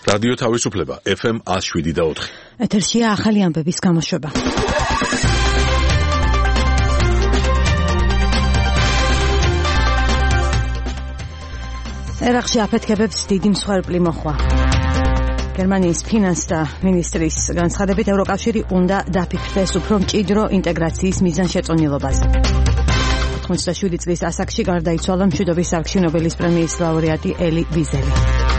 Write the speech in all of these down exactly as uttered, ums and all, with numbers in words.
რადიო თავისუფლება ეფ ემ one oh seven და four. ეთერშია ახალი ამბების გამოშვება. ერაყში აფეთქებებს დიდი მსხვერპლი მოხვა. გერმანიის ფინანსთა მინისტრის განცხადებით ევროკავშირი უნდა დაფიქრდეს უფრო მჭიდრო ინტეგრაციის მიზანშეწონილობაზე. ოთხმოცდაშვიდი წლის ასაკში გარდაიცვალა მშვიდობის სარგში ნობელის პრემიის ლაურეატი ელი ვიზელი.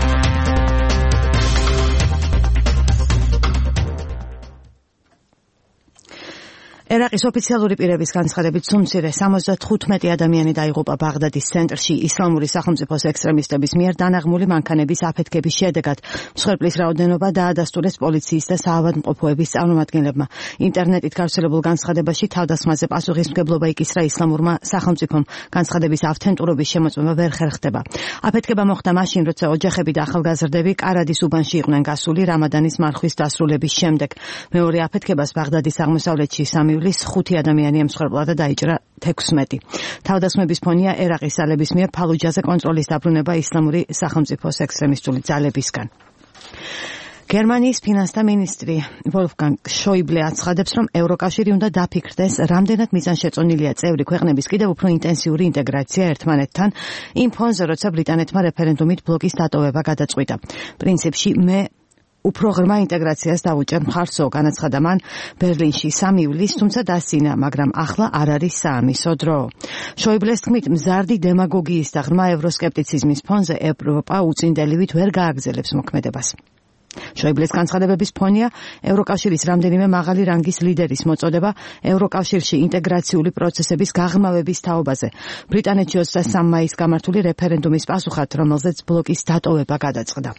ერაყის ოფიციალური პირების განცხადებით სუმცირე სამოცდათხუთმეტი ადამიანი დაიღუპა ბაღდადის ცენტრში ისლამური სახელმწიფოს ექსტრემისტების მიერ დანაღმული მანქანების აფეთქების შედეგად. მსხვერპლის რაოდენობა დაადასტურეს პოლიციის და საავადმყოფოების წარმომადგენლებმა. ინტერნეტით გავრცელებულ განცხადებაში თავდასხმაზე პასუხისმგებლობა იკისრა ისლამურმა სახელმწიფომ. განცხადების ავთენტურობის შემოწმება ვერ ხერხდება. აფეთქება მოხდა მაშინ, როცა ოჯახები და ახალგაზრდები კარადის უბანში იყვნენ გასული რამადანის მარხვის დასრულების შემდეგ. მეორე აფეთქებას ბაღდადის აღმოსავლეთში სამი ხუთი ადამიანი ემსხვერპლა და დაიჭრა თექვსმეტი. თავდასხმების ფონია ერაყის ძალების მიერ ფალუჯაზე კონტროლის დაბრუნება ისლამური სახელმწიფოს ექსტრემისტული ძალებისგან. გერმანიის ფინანსთა მინისტრი ვოლფგანგ შოიბლე აცხადებს, რომ ევროკავშირი უნდა დაფიქრდეს, რამდენად მიზანშეწონილია წევრი ქვეყნების კიდევ უფრო ინტენსიური ინტეგრაცია ერთმანეთთან, იმ ფონზე, როცა ბრიტანეთმა რეფერენდუმით ბლოკის დატოვება გადაწყვიტა. პრინციპში მე უფრო ღრმა ინტეგრაციას დაუჭერ მხარსო, განაცხადა მან ბერლინში სამი ივლისს, თუმცა დასცინა, მაგრამ ახლა არ არის საამისო დრო. შოიბლეს თქმით, მზარდი დემაგოგიის და ღრმა ევროსკეპტიციზმის ფონზე ევროპა უწინდელივით ვერ გააგრძელებს მოქმედებას. შოიბლეს განცხადებების ფონია ევროკავშირის რამდენიმე მაღალი რანგის ლიდერის მოწოდება ევროკავშირში ინტეგრაციული პროცესების გაღრმავების თაობაზე. ბრიტანეთში ოცდასამი მაისს გამართული რეფერენდუმის პასუხად, რომელზეც ბლოკის დატოვება გადაწყდა.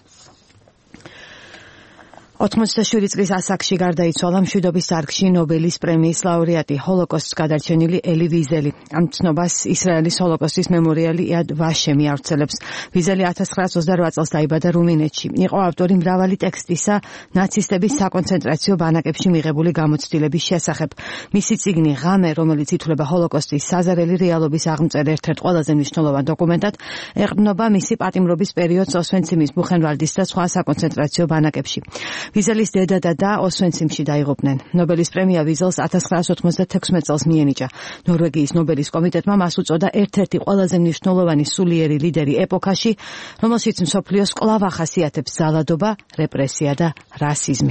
ოთხმოცდაშვიდი წლის ასაკში გარდაიცვალა მშვიდობის სარგში ნობელის პრემიის ლაურეატი, ჰოლოკოსტს გადარჩენილი ელი ვიზელი. ამ ცნობას ისრაელის ჰოლოკოსტის მემორიალი იად ვაშემი ავრცელებს. ვიზელი ათას ცხრაას ოცდარვა წელს დაიბადა რუმინეთში. იყო ავტორი მრავალი ტექსტისა ნაცისტების საკონცენტრაციო ბანაკებში მიღებული გამოცდილების შესახებ. მისი წიგნი ღამე, რომელიც ითვლება ჰოლოკოსტის საზარელი რეალობის აღმწერ ერთ-ერთ ყველაზე მნიშვნელოვან დოკუმენტად, ეყრდნობა მისი პატიმრობის პერიოდს ოსვენციმის, ბუხენვალდის და სხვა საკონცენტრაციო ბანაკებში. ვიზელის დედა და ოსვენციმში დაიღუპნენ. ნობელის პრემია ვიზელს ათას ცხრაას ოცდათექვსმეტ წელს მიენიჭა. ნორვეგიის ნობელის კომიტეტმა მას უწოდა ერთ-ერთი ყველაზე მნიშვნელოვანი სულიერი ლიდერი ეპოქაში, რომელშიც მსოფლიოს კვლავ ახასიათებს ზალადობა, რეპრესია და რასიზმი.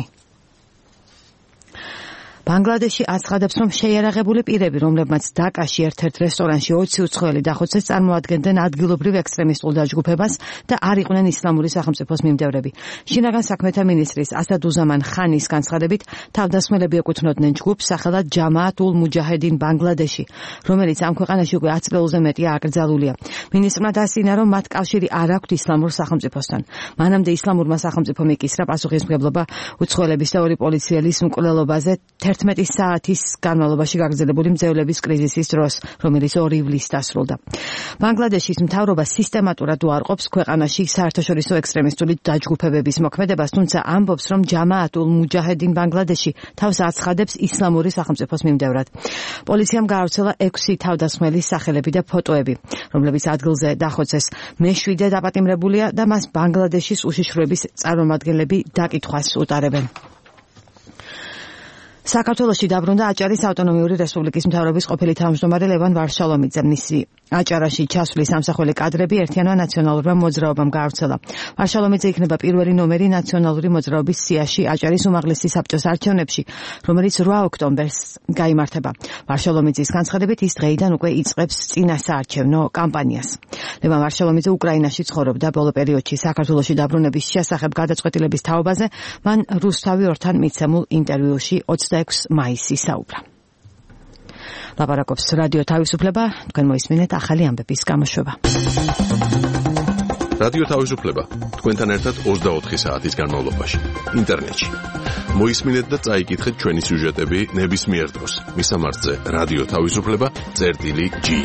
ბანგლადეში აცხადებს, რომ შეიარაღებული პირები, რომლებმაც დაკაში ერთ-ერთ რესტორანში ოცი უცხოელი დახოცეს, წარმოადგენდნენ ადგილობრივ ექსტრემისტულ დაჯგუფებას და არ იყვნენ ისლამური სახელმწიფოს მიმდევრები. შინაგან საქმეთა მინისტრის ასადუზამან ხანის განცხადებით, თავდასხმელები ეკუთვნოდნენ ჯგუფს სახელად ჯამაათ ულ მუჯაჰედინ ბანგლადეში, რომელიც ამ ქვეყანაში უკვე ათი წელზე მეტია აკრძალულია. მინისტრმა დასცინა, რომ მათ კავშირი არ აქვთ ისლამურ სახელმწიფოსთან. მანამდე ისლამურმა სახელმწიფომ იკისრა პასუხისმგებლობა უცხოელების და ორი პოლიციელის მკვლელობაზე ერთმეტი საათის განმავლობაში გაგრძელებული მძევლების კრიზისის დროს, რომელიც ორი ივლისს დასრულდა. ბანგლადეშის მთავრობა სისტემატურად უარყოფს ქვეყანაში საერთაშორისო ექსტრემისტული დაჯგუფებების მოქმედებას, თუმცა ამბობს, რომ ჯამაათ ულ მუჯაჰედინ ბანგლადეში თავს აცხადებს ისლამური სახელმწიფოს მიმდევრად. პოლიციამ გაავრცელა ექვსი თავდასხმელის სახელები და ფოტოები, რომლებიც ადგილზე დახოცეს. მეშვიდე დაპატიმრებულია და მას ბანგლადეშის უშიშროების წარმომადგენლები დაკითხვას უტარებენ. საქართველოში დაბრუნდა აჭარის ავტონომიური რესპუბლიკის მთავრობის ყოფილი თავმჯდომარე ლევან ვარშალომიძე. მისი აჭარაში ჩასვლის სამსახველი კადრები ერთიანმა ნაციონალურმა მოძრაობამ გაავრცელა. ვარშალომიძე იქნება პირველი ნომერი ნაციონალური მოძრაობის სიაში აჭარის უმაღლესი საბჭოს არჩევნებში, რომელიც რვა ოქტომბერს გაიმართება. ვარშალომიძის განცხადებით, ის დღეიდან უკვე იწყებს წინასაარჩევნო კამპანიას. ლევან ვარშალომიძე უკრაინაში ცხოვრობდა. ბოლო პერიოდში საქართველოში დაბრუნების შესახებ გადაწყვეტილების თაობაზე მან რუსთავი ორთან მიცემულ ინტერვიუში ოცდაექვსი მაისს ისაუბრა. ლაპარაკობს რადიო თავისუფლება, თქვენ მოისმინეთ ახალი ამბების გამოშვება. რადიო თავისუფლება, თქვენთან ერთად ოცდაოთხი საათის განმავლობაში, ინტერნეტში. მოისმინეთ და წაიკითხეთ ჩვენი სიუჟეტები ნებისმიერ დროს. მისამართზე რადიო თავისუფლება წერტილი ჯი.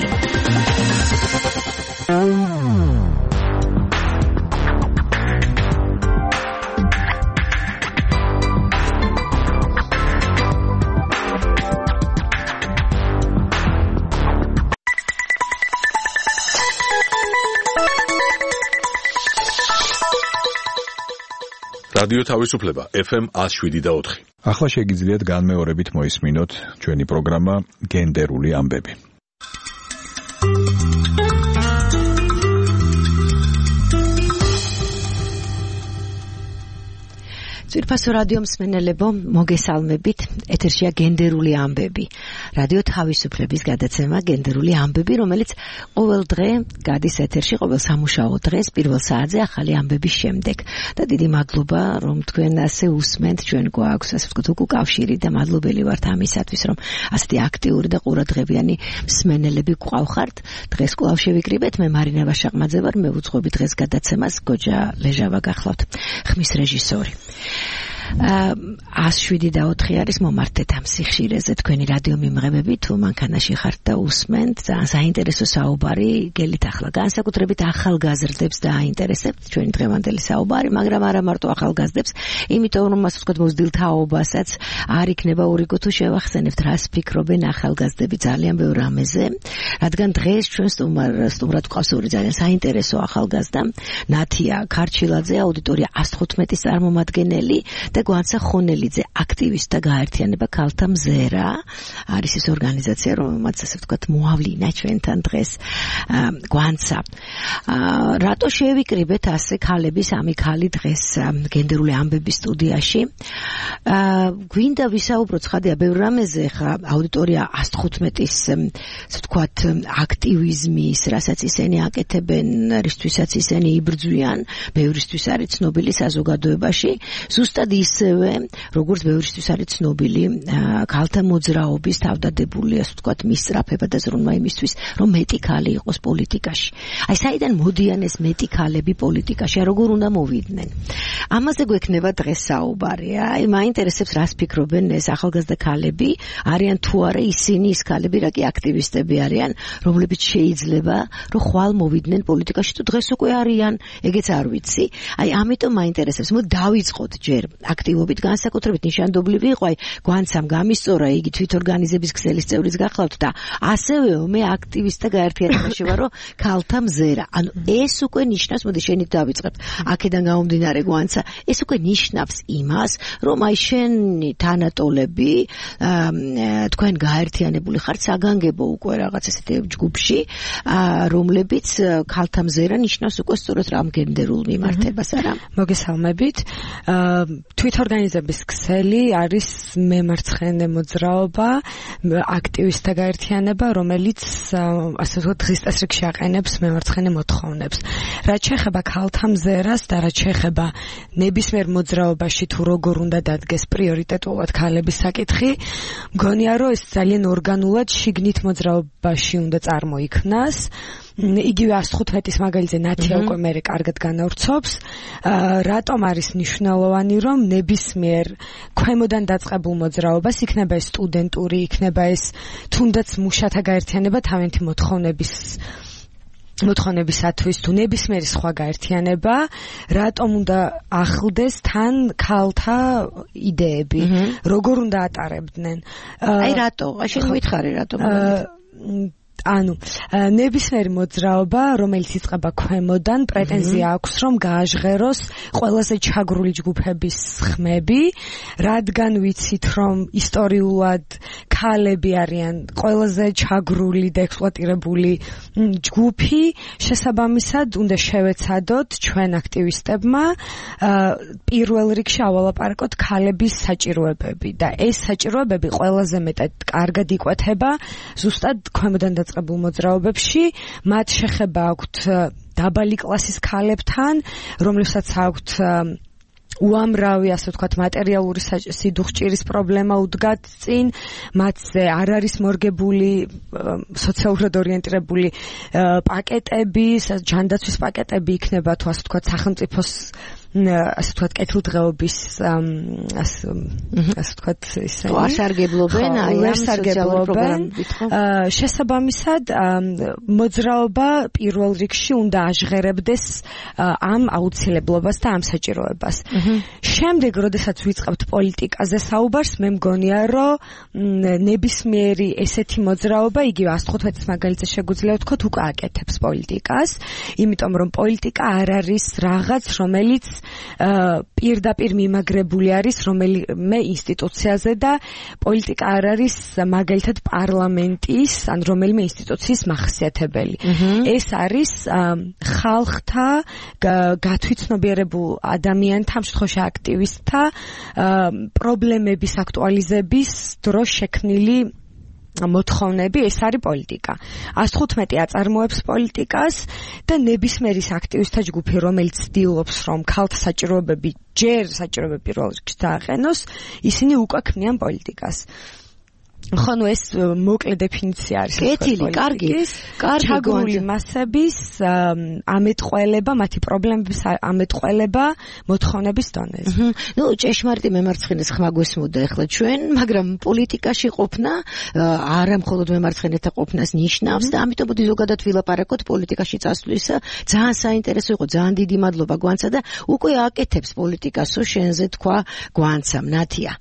რადიო თავისუფლება ეფ ემ one oh seven და four. ახლა შეგიძლიათ განმეორებით მოისმინოთ ჩვენი პროგრამა გენდერული ამბები. ძვირფასო რადიო მსმენელებო, მოგესალმებით. ეთერშია გენდერული ამბები. რადიო თავისუფლების გადაცემა გენდერული ამბები, რომელიც ყოველ დღე გადის ეთერში, ყოველ სამუშაო დღეს პირველ საათზე ახალი ამბების შემდეგ. და დიდი მადლობა, რომ თქვენ ასე უსმენთ, ჩვენ გვაქვს, ასე ვთქვათ, უკავშირი და მადლობელი ვართ ამისათვის, რომ ასეთი აქტიური და ყურადღებიანი მსმენელები გვყავხართ. დღეს კვლავ შევიკრიბეთ, მე მარინა ვაშაყმაძე ვარ, მე ვუძღვები დღეს გადაცემას, გოჯა ლეჟავა გახლავთ, ხმის რეჟისორი. one oh seven და four არის მომართეთ ამ სიხშირეზე თქვენი რადიო მიმღებები თუ მანქანაში ხართ და უსმენთ ძალიან საინტერესო საუბარი გელით ახლა განსაკუთრებით ახალგაზრდებს დააინტერესებთ ჩვენი დღევანდელი საუბარი მაგრამ არა მარტო ახალგაზრდებს იმიტომ რომ ასე ვთქვათ მოზრდილ თაობასაც არ იქნება ურიგო თუ შევახსენებთ რას ფიქრობენ ახალგაზრდები ძალიან ბევრ რამეზე რადგან დღეს ჩვენ სტუმრად გვყავს ორი ძალიან საინტერესო ახალგაზრდა ნათია ქარჩილაძე აუდიტორია one oh fifteen-ის წარმომადგენელი და გვანცა ხონელიძე აქტივისტთა გაერთიანება ქალთა მზერა არის ის ორგანიზაცია რომელმაც ასე ვთქვათ მოავლინა ჩვენთან დღეს გვანცა რატო შევიკრიბეთ ასე ქალების ამი ქალი დღეს გენდერული ამბების სტუდიაში გვინდა ვისაუბროთ ხადია ბევრ რამეზე ხა აუდიტორია one oh fifteen-ის ასე ვთქვათ აქტივიზმის რასაც ისინი აკეთებენ რისთვისაც ისინი იბრძვიან ბევრისთვის არის ცნობილი საზოგადოებაში ზუსტად ისევე როგორც ბევრისთვის არის ცნობილი ქალთა მოძრაობის თავდადებული ასე ვთქვათ მისწრაფება და ზრუნვა იმისთვის რომ მეტი ქალი იყოს პოლიტიკაში. აი საიდან მოდიან ეს მეტი ქალები პოლიტიკაში, როგორ უნდა მოვიდნენ. ამაზე გვექნება დღეს საუბარი. აი მაინტერესებს რას ფიქრობენ ეს ახალგაზრდა ქალები, არიან თუ არა ისინი ის ქალები, რა კი აქტივისტები არიან, რომლებიც შეიძლება რომ ხვალ მოვიდნენ პოლიტიკაში თუ დღეს უკვე არიან, ეგეც არ ვიცი. აი ამიტომ მაინტერესებს. მოდი დავიწყოთ ჯერ აქტივობით განსაკუთრებით ნიშანდობლივი იყო აი გვანცამ გამისწორა იგი თვითორგანიზების ქსელის წევრიც გახლავთ და ასევე მე აქტივისტთა გაერთიანებაში ვარო ქალთა მზერა. ანუ ეს უკვე ნიშნავს, მოდი შენით დავიწყებთ. აქედან გამომდინარე გვანცა, ეს უკვე ნიშნავს იმას, რომ აი შენი თანატოლები თქვენ გაერთიანებული ხართ საგანგებო უკვე რაღაც ესეთი ჯგუფში, რომლებიც ქალთა მზერა ნიშნავს უკვე სწორედ რამ გენდერულ მიმართებას არა? მოგესალმებით. თვითორგანიზების ქსელი არის მემარცხენე მოძრაობა, აქტივისტთა გაერთიანება, რომელიც ასე ვთქვათ დღის წესრიგში აყენებს მემარცხენე მოთხოვნებს. რაც შეეხება ქალთა მზერას და რაც შეეხება ნებისმიერ მოძრაობაში თუ როგორ უნდა დადგეს პრიორიტეტულად ქალების საკითხი, მგონია რომ ეს ძალიან ორგანულად შიგნით მოძრაობაში უნდა წარმოიქმნას. იგივე one oh fifteen-ის მაგალითზე ნათია უკვე მე კარგად განავრცობს რატომ არის მნიშვნელოვანი რომ ნებისმიერ ქვემოდან დაწყებულ მოძრაობას იქნება ეს სტუდენტური იქნება ეს თუნდაც მუშათა გაერთიანება თავიანთი მოთხოვნების მოთხოვნებისათვის თუ ნებისმიერი სხვა გაერთიანება რატომ უნდა ახლდეს თან ქალთა იდეები როგორ უნდა ატარებდნენ აი რატო შენ მოითხარი რატომ ანუ ნებისმიერი მოძრაობა რომელიც იწყება ქვემოდან პრეტენზია აქვს რომ გააჟღეროს ყველაზე ჩაგრული ჯგუფების ხმები რადგან ვიცით რომ ისტორიულად ქალები არიან ყველაზე ჩაგრული და ექსპლუატირებული ჯგუფი შესაბამისად უნდა შევეცადოთ ჩვენ აქტივისტებმა პირველ რიგში ავალაპარაკოთ ქალების საჭიროებები და ეს საჭიროებები ყველაზე მეტად კარგად იკვეთება ზუსტად ქვემოდან დაწყებულ მოძრაობებში მათ შეხება აქვთ დაბალი კლასის ქალებთან რომლებსაც აქვთ უამრავი ასე ვთქვათ მატერიალური სიდუხჭირის პრობლემა უდგათ წინ მათზე არ არის მორგებული სოციალურად ორიენტირებული პაკეტები ჯანდაცვის პაკეტები იქნება თუ ასე ვთქვათ სახელმწიფოს ასე ვთქვათ კეთილდღეობის ასე ვთქვათ ისე ვარსარგებლობენ აი ამ სოციალურ პროგრამებით ხო შესაბამისად მოძრაობა პირველ რიგში უნდა აჟღერებდეს ამ აუცილებლობას და ამ საჭიროებას შემდეგ როდესაც ვიწყებთ პოლიტიკაზე საუბარს მე მგონია რომ ნებისმიერი ესეთი მოძრაობა იგივე one oh fifteen-ის მაგალითზე შეგვიძლია ვთქვათ უკვე აკეთებს პოლიტიკას იმიტომ რომ პოლიტიკა არ არის რაღაც რომელიც პირდაპირ მიმაგრებული არის რომელიმე ინსტიტუციაზე და პოლიტიკა არ არის მაგალითად პარლამენტის ან რომელიმე ინსტიტუციის მახასიათებელი. ეს არის ხალხთა გათვითცნობიერებულ ადამიანთა, ამ შემთხვევაში აქტივისტთა პრობლემების აქტუალიზების დროს შექმნილი მოთხოვნები, ეს არის პოლიტიკა. ას თხუთმეტი აწარმოებს პოლიტიკას და ნებისმიერი აქტივისტთა ჯგუფი, რომელიც ცდილობს, რომ ქალთა საჭიროებები ჯერ საჭიროებები პირველ რიგში დააყენოს, ისინი უკვე ქმნიან პოლიტიკას. ხო, ნუ ეს მოკლე დეფინიცია არის. კეთილი, კარგი. კარგი ჩაგრული მასების ამეტყველება, მათი პრობლემების ამეტყველება მოთხოვნების დონეზე. ნუ ჭეშმარიტი მემარცხენეს ხმა გვესმოდა ახლა ჩვენ, მაგრამ პოლიტიკაში ყოფნა არა მხოლოდ მემარცხენეთა ყოფნას ნიშნავს და ამიტომ მოდი ზოგადად ვილაპარაკოთ პოლიტიკაში წასვლის. ძალიან საინტერესო იყო, ძალიან დიდი მადლობა გვანცა და უკვე აკეთებს პოლიტიკასო შენზე თქვა გვანცამ, ნათია.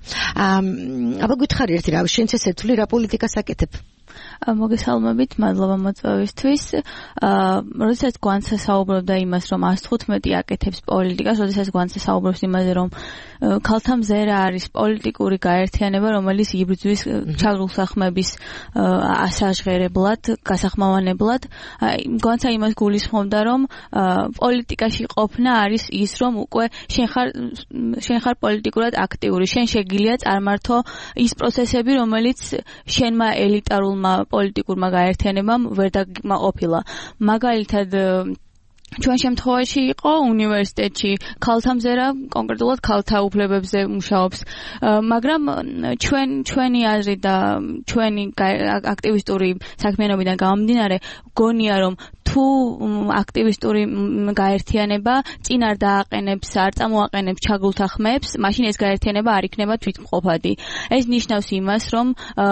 აბა გითხარი ერთი რა, შენც ესე თვლი რა პოლიტიკას აკეთებ? მოგესალმებით, მადლობა მოწვევისთვის. როდესაც გვანცა საუბრობდა იმას, რომ ას თხუთმეტი აკეთებს პოლიტიკას, როდესაც გვანცა საუბრობს იმაზე, რომ ქალთა მზერა არის პოლიტიკური გაერთიანება, რომელიც იბრძვის ჩაგრულ სახმების ასაჟღერებლად, გასახმოვანებლად, გვანცა იმას გულისხმობდა, რომ პოლიტიკაში ყოფნა არის ის, რომ უკვე შენ ხარ შენ ხარ პოლიტიკურად აქტიური, შენ შეგიძლია წარმართო ის პროცესები, რომელიც შენმა ელიტარულმა პოლიტიკურმა გაერთიანებამ ვერ დაგმაყოფილა. მაგალითად ჩვენ შემთხვევაში იყო უნივერსიტეტში ქალთა მზერა, კონკრეტულად ქალთა უფლებებზე მუშაობს, მაგრამ ჩვენ ჩვენი აზრი და ჩვენი აქტივისტური საქმიანობიდან გამომდინარე გონია, რომ თუ აქტივისტური გაერთიანება წინ არ დააყენებს, არ წამოაყენებს ჩაგულთა ხმებს, მაშინ ეს გაერთიანება არ იქნება თვითმყოფადი. ეს ნიშნავს იმას, რომ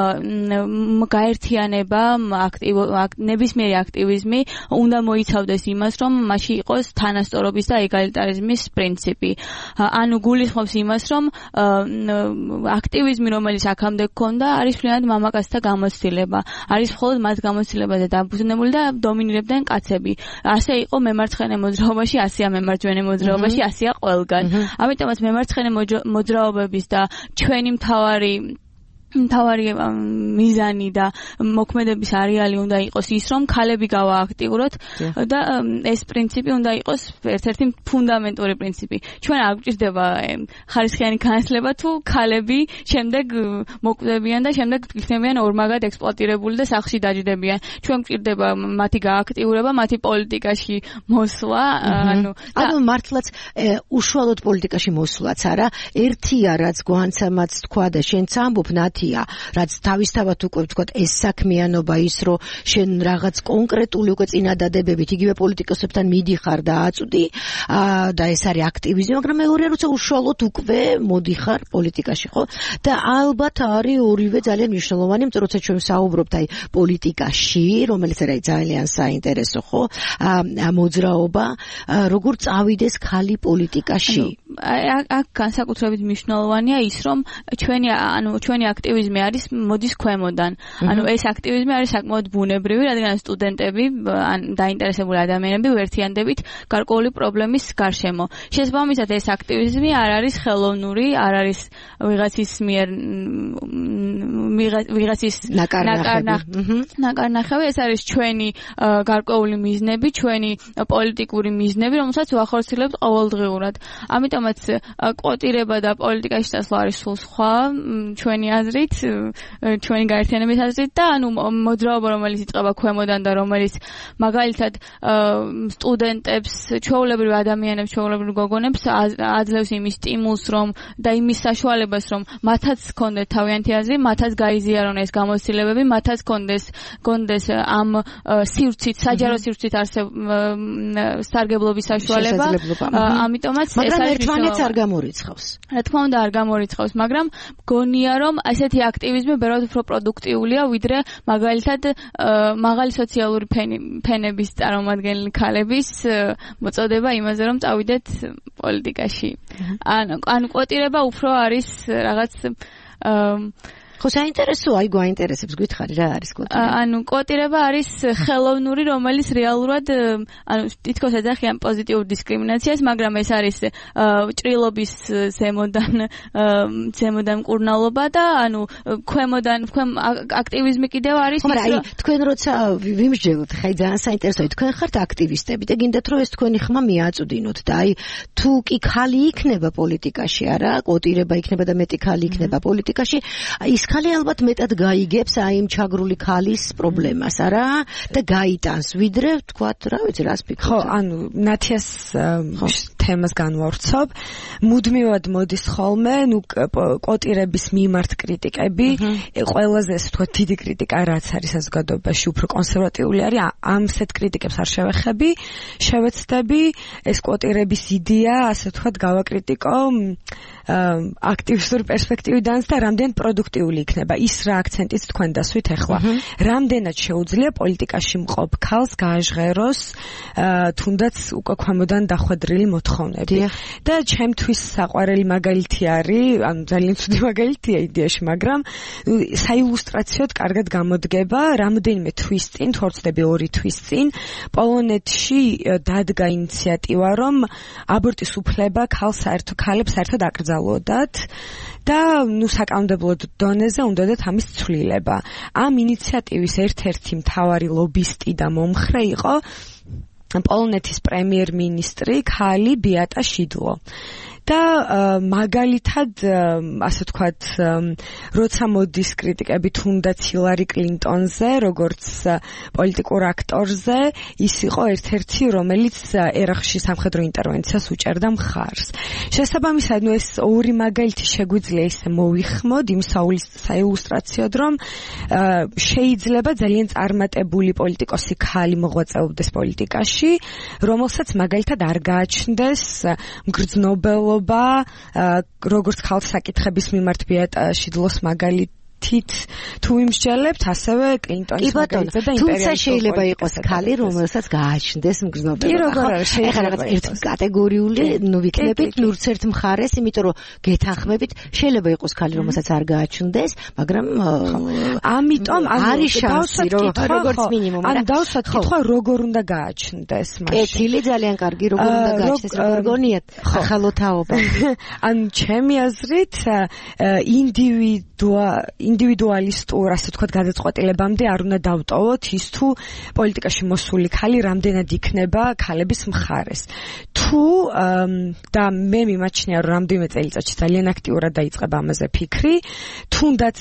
გაერთიანება, ნებისმიერი აქტივიზმი უნდა მოიცავდეს იმას, რომ მასში იყოს თანასწორობის და ეგალიტარიზმის პრინციპი. ანუ გულისხმობს იმას, რომ აქტივიზმი, რომელიც აქამდე გქონდა, არის მთლიანად მამაკაცთა გამოცდილება. არის მხოლოდ მათ გამოცდილებაზე დაფუძნებული და დომინირებდნენ კაცები. ასე იყო მემარცხენე მოძრაობაში, ასეა მემარჯვენე მოძრაობაში, ასეა ყველგან. ამიტომაც მემარცხენე მოძრაობების და ჩვენი მთავარი მთავარი მიზანი და მოქმედების არეალი უნდა იყოს ის, რომ ქალები გავააქტიუროთ და ეს პრინციპი უნდა იყოს ერთ-ერთი ფუნდამენტური პრინციპი. ჩვენ არ გვჭირდება ხარისხიანი განათლება თუ ქალები შემდეგ მოკვდებიან და შემდეგ იქნებიან ორმაგად ექსპლუატირებული და სახლში დაჯდებიან. ჩვენ გვჭირდება მათი გააქტიურება, მათი პოლიტიკაში მოსვლა, ანუ ანუ მართლაც უშუალოდ პოლიტიკაში მოსვლაც არა, ერთია რაც გვანცამაც თქვა და შენც ამბობ ნათი, რაც თავისთავად უკვე ვთქვათ ეს საქმიანობა ის რომ შენ რაღაც კონკრეტული უკვე წინადადებებით იგივე პოლიტიკოსებთან მიდიხარ და აწვდი და ეს არის აქტივიზმი, მაგრამ მეორე როცა უშუალოდ უკვე მოდიხარ პოლიტიკაში, ხო? და ალბათ არის ორივე ძალიან მნიშვნელოვანი, იმიტომ როცა ჩვენ საუბრობთ აი პოლიტიკაში, რომელიც არის ძალიან საინტერესო, ხო? მოძრაობა, როგორ წავიდეს ქალი პოლიტიკაში? აქ განსაკუთრებით მნიშვნელოვანია ის, რომ ჩვენი ანუ ჩვენი აქტივიზმი არის მოდის ქვემოდან. ანუ ეს აქტივიზმი არის საკმაოდ ბუნებრივი, რადგან სტუდენტები ან დაინტერესებული ადამიანები ვერთიანდებით გარკვეული პრობლემის გარშემო. შესაბამისად ეს აქტივიზმი არ არის ხელოვნური, არ არის ვიღაცის მიერ ვიღაცის ნაკარნახევი, ეს არის ჩვენი გარკვეული მიზნები, ჩვენი პოლიტიკური მიზნები, რომელსაც ვახორციელებთ ყოველდღიურად. ამიტომაც კვოტირება და პოლიტიკაში წასვლა არის სულ სხვა ჩვენი აზრით, ჩვენი გაერთიანების აზრით და ანუ მოძრაობა, რომელიც იწყება ქვემოდან და რომელიც მაგალითად სტუდენტებს, ჩვეულებრივ ადამიანებს, ჩვეულებრივ გოგონებს აძლევს იმის სტიმულს, რომ და იმის საშუალებას, რომ მათაც ჰქონდეთ თავიანთი აზრი, მათაც გაიზიარონ ეს გამოცდილებები, მათაც ჰქონდეს ჰქონდეს ამ სივრცით, საჯარო სივრცით არსებ სარგებლობის საშუალება. ამიტომაც ეს არის ერთმანეთს არ გამორიცხავს. რა თქმა უნდა არ გამორიცხავს, მაგრამ გონია რომ ასეთი აქტივიზმი ბევრად უფრო პროდუქტიულია, ვიდრე მაგალითად მაღალი სოციალური ფენების წარმომადგენელი ქალების მოწოდება იმაზე, რომ წავიდეთ პოლიტიკაში. ანუ ანუ კვოტირება უფრო არის რაღაც ხო საინტერესოა, აი გვაინტერესებს, გითხარი რა არის კვოტირება? ანუ კვოტირება არის ხელოვნური, რომელიც რეალურად ანუ თითქოს ეძახიან პოზიტიურ დისკრიმინაციას, მაგრამ ეს არის ჭრილობის ზემოდან ზემოდან მკურნალობა და ანუ ქვემოდან აქტივიზმი კიდევ არის. მაგრამ აი თქვენ როცა ვიმსჯელოთ, ხაი ძალიან საინტერესოა, თქვენ ხართ აქტივისტები და გინდათ რომ ეს თქვენი ხმა მიაწვდინოთ და აი თუ კი ხალი იქნება პოლიტიკაში, არა, კვოტირება იქნება და მეტი ხალი იქნება პოლიტიკაში, ის ხალი ალბათ მეტად გაიგებს აი იმ ჩაგრული ხალის პრობლემას, არა? და გაიტანს, ვიდრე თქვათ, რა ვიცი, რას ფიქრობთ? ხო, ანუ ნათიას თემას განვავრცობ. მუდმივად მოდის ხოლმე, ნუ კვოტირების მიმართ კრიტიკები, ყველაზე ასე ვთქვათ, დიდი კრიტიკა რაც არის საზოგადოებაში, უფრო კონსერვატიული არის, ამ სეთ კრიტიკებს არ შევეხები, შევეცდები, ეს კვოტირების იდეა, ასე ვთქვათ, გავაკრიტიკო აქტივისტური პერსპექტივიდან და რამდენ პროდუქტიული იქნება ის რა აქცენტით თქვენ დასვით ახლა. რამდენად შეუძლია პოლიტიკაში მყოფ ქალს გააჟღეროს თუნდაც უკვე ქვემოდან დახვედრილი მოთხოვნები. და ჩემთვის საყვარელი მაგალითი არის, ანუ ძალიან ცუდი მაგალითია იდეაში, მაგრამ საილუსტრაციოდ კარგად გამოდგება რამდენიმე თვის წინ, თუ არ ვცდები ორი თვის წინ, პოლონეთში დადგა ინიციატივა, რომ აბორტის უფლება ქალს საერთოდ ქალებს საერთოდ აკრძალოდათ და ნუ საკანონმდებლო დონეზე უნდათ ამის ცვლილება. ამ ინიციატივის ერთ-ერთი მთავარი ლობისტი და მომხრე იყო პოლონეთის პრემიერ-მინისტრი ქალი ბიატა შიდლო. და მაგალითად ასე ვთქვათ, როცა მოდის კრიტიკები თუნდაც ჰილარი კლინტონზე, როგორც პოლიტიკურ აქტორზე, ის იყო ერთ-ერთი, რომელიც ერაყში სამხედრო ინტერვენციას უჭერდა მხარს. შესაბამისად, ნუ ეს ორი მაგალითი შეგვიძლია ისე მოვიხმოთ იმ საილუსტრაციოდ, რომ შეიძლება ძალიან წარმატებული პოლიტიკოსი ქალი მოღვაწეობდეს პოლიტიკაში, რომელსაც მაგალითად არ გააჩნდეს მგრძნობელობა როგორც ხალხ საკითხების მიმართ ბიატა შიდლოს მაგალითით თუ იმსჯელებთ, ასევე კლინტონის მაგალითზე და იმპერიალისტურ თუმცა შეიძლება იყოს ქალი, რომელსაც გააჩნდეს მგრძნობელობა. ეხლა რაღაც ერთ კატეგორიული ნუ ვიქნებით ნურც ერთ მხარეს, იმიტომ რომ გეთანხმებით, შეიძლება იყოს ქალი, რომელსაც არ გააჩნდეს, მაგრამ ამიტომ არის შანსი, რომ როგორც მინიმუმ. ან დავსვათ კითხვა, როგორ უნდა გააჩნდეს მაშინ. კეთილი ძალიან კარგი, როგორ უნდა გააჩნდეს, როგორ გონიათ ახალოთაობა. ან ჩემი აზრით ინდივიდუა ინდივიდუალისტურ, ასე ვთქვათ, გადაწყვეტილებამდე არ უნდა დავტოვოთ ის თუ პოლიტიკაში მოსული ქალი რამდენად იქნება ქალების მხარეს. თუ და მე მიმაჩნია, რომ რამდენიმე წელიწადში ძალიან აქტიურად დაიწყება ამაზე ფიქრი, თუნდაც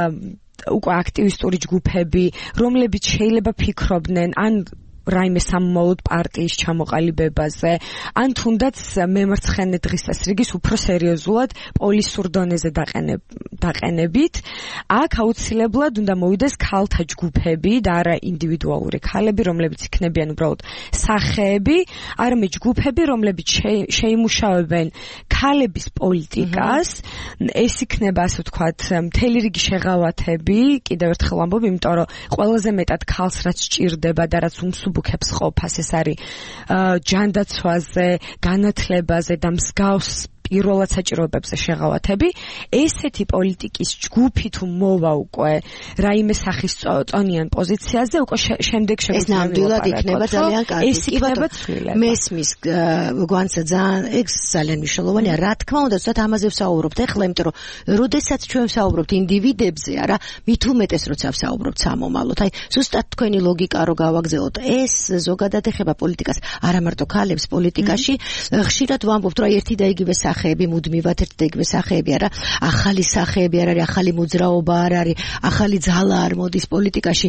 უკვე აქტივისტური ჯგუფები, რომლებიც შეიძლება ფიქრობდნენ ან რაიმე სამომავლოდ პარტიის ჩამოყალიბებაზე, ან თუნდაც მემარცხენე დღის წესრიგის უფრო სერიოზულად პოლისურ დონეზე დაყენებით, აქ აუცილებლად უნდა მოვიდეს ქალთა ჯგუფები და არა ინდივიდუალური ქალები, რომლებიც იქნებიან უბრალოდ სახეები, არამედ ჯგუფები, რომლებიც შეიმუშავებენ ქალების პოლიტიკას, ეს იქნება, ასე ვთქვათ, მთელი რიგი შეღავათები, კიდევ ერთხელ ვამბობ, იმიტომ რომ ყველაზე მეტად ქალს რაც სჭირდება და რაც უმსუბუქებს ყოფას, ეს არის ჯანდაცვაზე, განათლებაზე და მსგავს პირველად საჭიროებებზე შეღავათები. ესეთი პოლიტიკის ჯგუფი თუ მოვა უკვე რაიმე სახის წონიან პოზიციაზე, უკვე შემდეგ შეგვიძლია ნამდვილად იქნება ძალიან კარგი. ეს იქნება ცვლილება. მესმის გვანცა ძალიან ეგ ძალიან მნიშვნელოვანია. რა თქმა უნდა, ზუსტად ამაზე ვსაუბრობთ ახლა, იმიტომ რომ როდესაც ჩვენ ვსაუბრობთ ინდივიდებზე, არა, მით უმეტეს როცა ვსაუბრობთ სამომავლოდ. აი, ზუსტად თქვენი ლოგიკა რო გავაგზავნოთ, ეს ზოგადად ეხება პოლიტიკას, არა მარტო ქალებს პოლიტიკაში. ხშირად ვამბობთ, რომ ერთი და იგივე სახეები მუდმივად ერთი და იგივე სახეები არა, ახალი სახეები არ არის, ახალი მოძრაობა არ არის, ახალი ძალა არ მოდის პოლიტიკაში.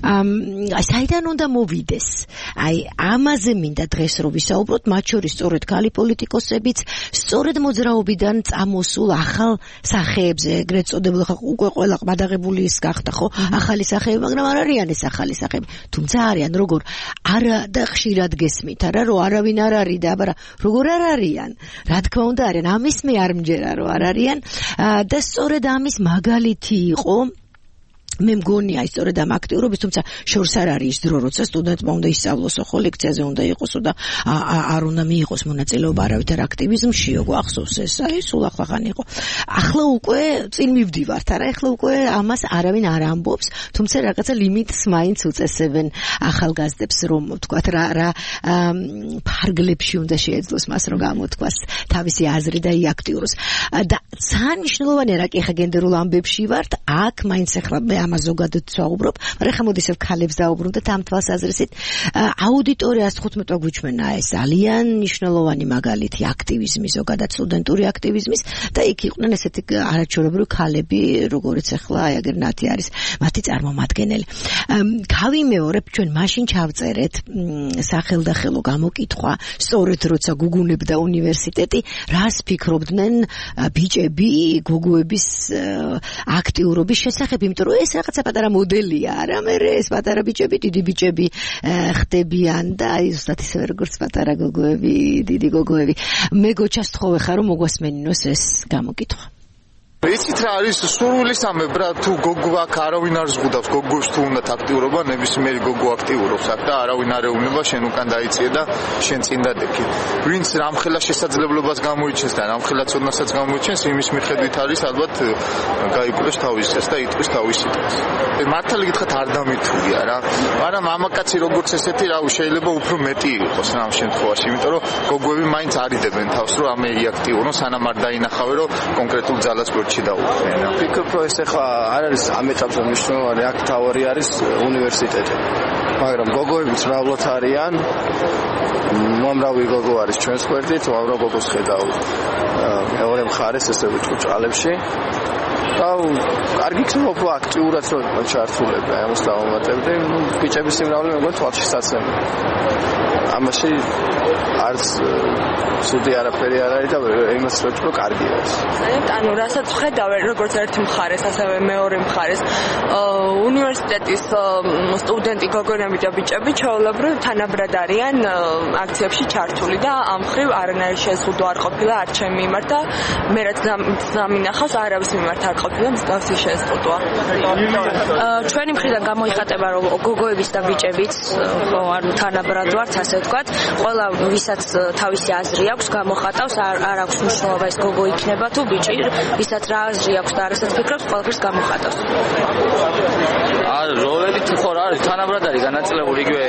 აი, საიდან უნდა მოვიდეს? აი, ამაზე მინდა დღეს რო ვისაუბროთ, მათ შორის სწორედ ქალი პოლიტიკოსებიც, სწორედ მოძრაობიდან წამოსულ ახალ სახეებზე, ეგრეთ წოდებულ, ხა უკვე ყველა ყმადაღებული ის გახდა, ხო? ახალი სახეები, მაგრამ არ არიან ეს ახალი სახეები. თუმცა არიან, როგორ არა და ხშირად გესმით, არა, რომ არავინ არ არის და აბარა, როგორ არ არიან? რა თქმა უნდა არიან, ამის მე არ მჯერა რომ არ არიან და სწორედ ამის მაგალითი იყო მე მგონია სწორედ ამ აქტიურობის, თუმცა შორს არ არის ის დრო, როცა სტუდენტმა უნდა ისწავლოსო, ხო, ლექციაზე უნდა იყოსო და არ უნდა მიიღოს მონაწილეობა არავითარ აქტივიზმშიო, გვახსოვს ეს, აი სულ ახლახან იყო. ახლა უკვე წინ მივდივართ, არა, ახლა უკვე ამას არავინ არ ამბობს, თუმცა რაღაცა ლიმიტს მაინც უწესებენ ახალგაზრდებს, რომ ვთქვათ, რა რა ფარგლებში უნდა შეეძლოს მას, რომ გამოთქვას თავისი აზრი და იაქტიუროს. და ძალიან მნიშვნელოვანია, რა კი ხა გენდერულ ამბებში ვართ, აქ მაინც ახლა ამას ზოგადად ვსაუბრობ, მაგრამ ხა მოდის ქალებს დაუბრუნდეთ ამ თვალსაზრისით. აუდიტორია ას თხუთმეტ გვიჩვენა ეს ძალიან მნიშვნელოვანი მაგალითი აქტივიზმის, ზოგადად სტუდენტური აქტივიზმის და იქ იყვნენ ესეთი არაჩვეულებრივი ქალები, როგორიც ახლა აი აგერ ნათი არის მათი წარმომადგენელი. გავიმეორებ, ჩვენ მაშინ ჩავწერეთ სახელდახელო გამოკითხვა, სწორედ როცა გუგუნებდა უნივერსიტეტი, რას ფიქრობდნენ ბიჭები გოგოების აქტიურობის შესახებ, იმიტომ რომ ეს რაღაცა პატარა მოდელია, არა მე ეს პატარა ბიჭები, დიდი ბიჭები ხდებიან და აი ზუსტად ისე როგორც პატარა გოგოები, დიდი გოგოები. მე გოჩას თხოვე ხარ რომ მოგვასმენინოს ეს გამოკითხვა. იცით რა არის სურვილი სამებ რა თუ გოგო აქ არავინ არ ზღუდავს გოგოს თუ უნდათ აქტიურობა ნებისმიერი გოგო აქტიურობს აქ და არავინ არ ეუბნება შენ უკან დაიწიე და შენ წინ დადექი ვინც რამხელა შესაძლებლობას გამოიჩენს და რამხელა ცოდნასაც გამოიჩენს იმის მიხედვით არის ალბათ გაიკვლეს თავის ეს და იტყვის თავის სიტყვას მართალი გითხრათ არ დამირთულია რა მაგრამ მამაკაცი როგორც ესეთი რა შეიძლება უფრო მეტი იყოს რა ამ შემთხვევაში იმიტომ რომ გოგოები მაინც არიდებენ თავს რომ ამე იაქტიურონ სანამ არ დაინახავენ რომ კონკრეტულ ძალას დაუხმენ. ფიქრობ რომ ეს ახლა არ არის ამ ეტაპზე მნიშვნელოვანი, აქ თავი არის უნივერსიტეტი. მაგრამ გოგოებიც მრავლად არიან. მომრავი გოგო არის ჩვენს გვერდით, მომრავ გოგოს ხედავ მეორე მხარეს ესე ვიტყვი ჭალებში. და კარგი ქნობა აქტიურად რომ ჩართულები, ამას დავამატებდი. ბიჭების სიმრავლე მეგონი თვალში საცემი. ამაში არც სუდი არაფერი არ არის და იმას რო ვთქვა კარგია ეს. ანუ რასაც ვხედავ როგორც ერთი მხარეს, ასევე მეორე მხარეს, უნივერსიტეტის სტუდენტი გოგონები და ბიჭები ჩვეულებრივ თანაბრად არიან აქციებში ჩართული და ამ ხრივ არანაირი შეზღუდვა არ ყოფილა არც ჩემი მიმართ და მე რაც დამინახავს არავის მიმართ არ ყოფილა მსგავსი შეზღუდვა. ჩვენი მხრიდან გამოიხატება რომ გოგოების და ბიჭებიც ხო ანუ თანაბრად ვართ ასე ვთქვათ, ყველა ვისაც თავისი აზრი აქვს გამოხატავს, არ აქვს მნიშვნელობა ეს გოგო იქნება თუ ბიჭი, ვისაც რა აზრი აქვს და რასაც ფიქრობს, ყველაფერს გამოხატავს. არ როლებით ხო რა არის, თანაბრად არის განაწილებული იგივე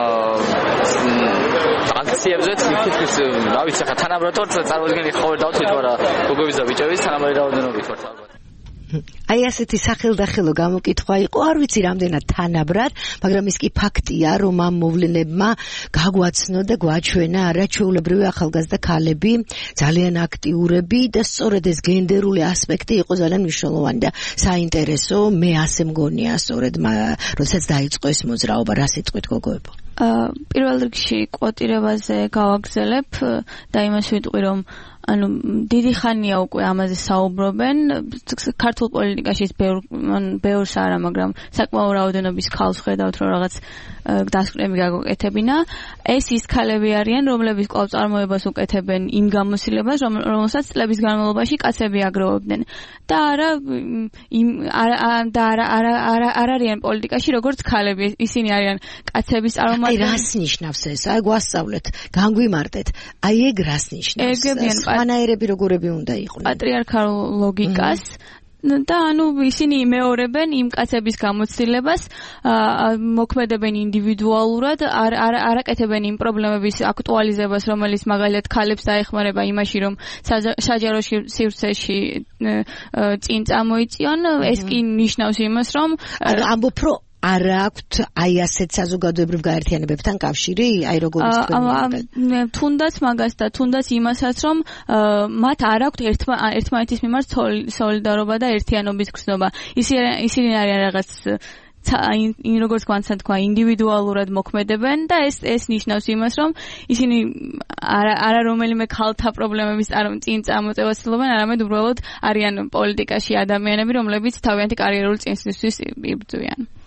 აქციებზე, თითქოს რა ვიცი, ხა თანაბრად ვართ, წარმოიდგინე ხო ვერ დავთვით, მაგრამ გოგოების და ბიჭების თანაბრად რაოდენობით ვართ ალბათ. აი ასეთი სახელდახელო გამოკითხვა იყო, არ ვიცი რამდენად თანაბრად, მაგრამ ის კი ფაქტია, რომ ამ მოვლენებმა გაგვაცნო და გვაჩვენა არაჩვეულებრივი ახალგაზრდა ქალები, ძალიან აქტიურები და სწორედ ეს გენდერული ასპექტი იყო ძალიან მნიშვნელოვანი და საინტერესო, მე ასე მგონია, სწორედ როდესაც დაიწყო ეს მოძრაობა, რა სიტყვით გოგოებო? პირველ რიგში კვოტირებაზე გავაგზელებ და იმას ვიტყვი, რომ ანუ დიდი ხანია უკვე ამაზე საუბრობენ ქართულ პოლიტიკაში ბევრ ბევრს არა მაგრამ საკმაო რაოდენობის ქალს ხედავთ რომ რაღაც დასკვნები გაგაკეთებინა ეს ის ქალები არიან რომლებიც კვლავ წარმოებას უკეთებენ იმ გამოცდილებას რომელსაც წლების განმავლობაში კაცები აგროვებდნენ და არა იმ და არა არა არ არიან პოლიტიკაში როგორც ქალები ისინი არიან კაცების წარმომადგენლები აი რას ნიშნავს ეს აი გვასწავლეთ განგვიმარტეთ აი ეგ რას ნიშნავს ანაერები როგორები უნდა იყვნენ პატრიარქალ ლოგიკას და ანუ ისინი იმეორებენ იმ კაცების გამოცდილებას მოქმედებენ ინდივიდუალურად არ არ არაკეთებენ იმ პრობლემების აქტუალიზებას რომელიც მაგალითად ქალებს დაეხმარება იმაში რომ საჯარო სივრცეში წინ წამოიწიონ ეს კი ნიშნავს იმას რომ ამბობ რომ არ აქვთ აი ასეთ საზოგადოებრივ გაერთიანებებთან კავშირი, აი როგორიც თქვენ თუნდაც მაგას და თუნდაც იმასაც რომ მათ არ აქვთ ერთმანეთის მიმართ სოლიდარობა და ერთიანობის გრძნობა. ისინი არიან რაღაც იმ როგორც განსა თქვა ინდივიდუალურად მოქმედებენ და ეს ეს ნიშნავს იმას რომ ისინი არა არა რომელიმე ქალთა პრობლემების წინ წამოწევას ცდილობენ, არამედ უბრალოდ არიან პოლიტიკაში ადამიანები, რომლებიც თავიანთი კარიერული წინსვლისთვის იბრძვიან.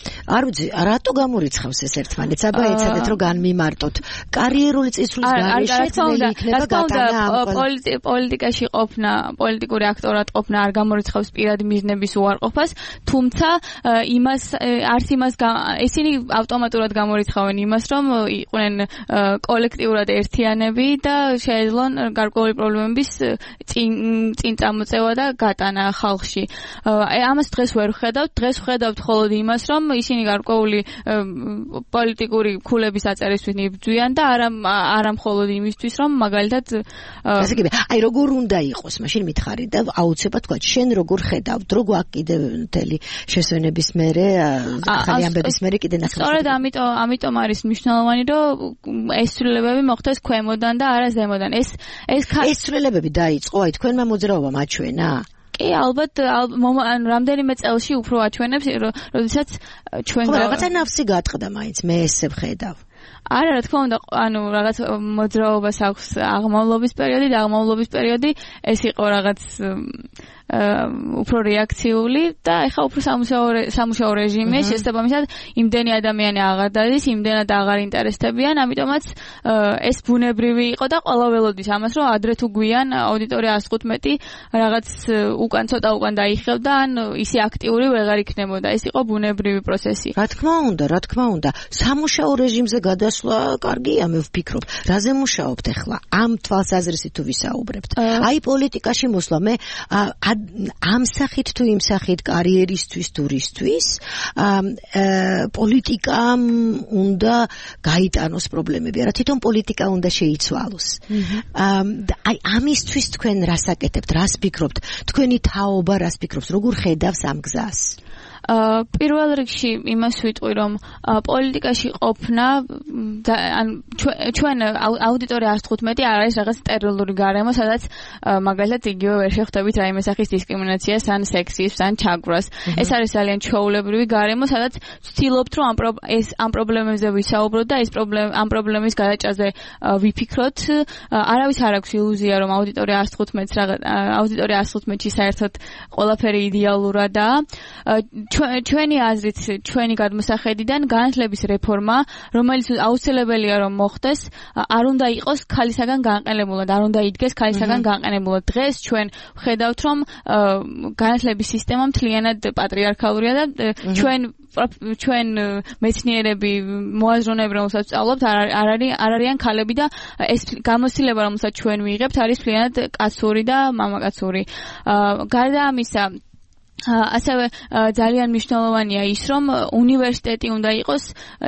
არ ვიცი, რატო გამორიცხავს ეს ერთმანეთს? აბა ეცადეთ რომ განმიმარტოთ. კარიერული წინსვლის გარეშე ძნელი იქნება გატანა პოლიტიკაში ყოფნა, პოლიტიკური აქტორად ყოფნა არ გამორიცხავს პირადი მიზნების უარყოფას, თუმცა იმას არც იმას ისინი ავტომატურად გამორიცხავენ იმას, რომ იყვნენ კოლექტიურად ერთიანები და შეეძლონ გარკვეული პრობლემების წინ წინ წამოწევა და გატანა ხალხში. ამას დღეს ვერ ვხედავთ, დღეს ვხედავთ მხოლოდ იმას, რომ ისინი გარკვეული პოლიტიკური ქულების აწერისთვის იბრძვიან და არა არა მხოლოდ იმისთვის, რომ მაგალითად ასე კი, აი როგორ უნდა იყოს, მაშინ მითხარი და აუცილებლად თქვა, შენ როგორ ხედავთ, რო გვაქვს კიდე მთელი შესვენების მერე, ახალი ამბების მერე კიდე ნახევარი. სწორედ ამიტომ ამიტომ არის მნიშვნელოვანი, რომ ეს ცვლილებები მოხდეს ქვემოდან და არა ზემოდან. ეს ეს ეს ცვლილებები დაიწყო, აი თქვენმა მოძრაობამ აჩვენა? კი, ალბათ, ანუ რამდენიმე წელში უფრო აჩვენებს, როდესაც ჩვენ ხო, რაღაცა ნავსი გატყდა მაინც, მე ესე ვხედავ. არა, რა თქმა უნდა, ანუ რაღაც მოძრაობას აქვს აღმავლობის პერიოდი და აღმავლობის პერიოდი ეს იყო რაღაც უფრო რეაქციული და ეხლა უფრო სამუშაო სამუშაო რეჟიმი, შესაბამისად იმდენი ადამიანი აღარ დადის, იმდენად აღარ ინტერესდებიან, ამიტომაც ეს ბუნებრივი იყო და ყველა ველოდის ამას, რომ ადრე თუ გვიან აუდიტორია ას თხუთმეტი რაღაც უკან ცოტა უკან დაიხევდა, ან ისე აქტიური ვეღარ იქნებოდა. ეს იყო ბუნებრივი პროცესი. რა თქმა უნდა, რა თქმა უნდა. სამუშაო რეჟიმზე გადასვლა კარგია, მე ვფიქრობ. რაზე მუშაობთ ახლა? ამ თვალსაზრისით თუ ვისაუბრებთ. აი პოლიტიკაში მოსვლა, მე ამ სახით თუ იმ სახით კარიერისთვის თურისთვის პოლიტიკამ უნდა გაიტანოს პრობლემები, არა თვითონ პოლიტიკა უნდა შეიცვალოს. აი ამისთვის თქვენ რას აკეთებთ, რას ფიქრობთ, თქვენი თაობა რას ფიქრობს, როგორ ხედავს ამ გზას? პირველ რიგში იმას ვიტყვი, რომ პოლიტიკაში ყოფნა ან ჩვენ აუდიტორია ას თხუთმეტი არ არის რაღაც სტერილური გარემო, სადაც მაგალითად იგივე ვერ შეხვდებით რაიმე სახის დისკრიმინაციას, ან სექსიზმს, ან ჩაგვრას. ეს არის ძალიან ჩვეულებრივი გარემო, სადაც ვცდილობთ, რომ ეს ამ პრობლემებზე ვისაუბროთ და ეს პრობლემა ამ პრობლემის გადაჭრაზე ვიფიქროთ. არავის არ აქვს ილუზია, რომ აუდიტორია ას თხუთმეტს რაღაც აუდიტორია ას თხუთმეტში საერთოდ ყველაფერი იდეალურადაა. ჩვენი აზრით, ჩვენი გადმოსახედიდან განათლების რეფორმა, რომელიც აუცილებელია რომ მოხდეს, არ უნდა იყოს ქალისაგან განყენებულად, არ უნდა იდგეს ქალისაგან განყენებულად. დღეს ჩვენ ვხედავთ, რომ განათლების სისტემა მთლიანად პატრიარქალურია და ჩვენ ჩვენ მეცნიერები, მოაზროვნეები, რომელსაც ვსწავლობთ, არ არის არ არიან ქალები და ეს გამოცდილება, რომელსაც ჩვენ ვიღებთ, არის მთლიანად კაცური და მამაკაცური. გარდა ამისა, ასევე ძალიან მნიშვნელოვანია ის, რომ უნივერსიტეტი უნდა იყოს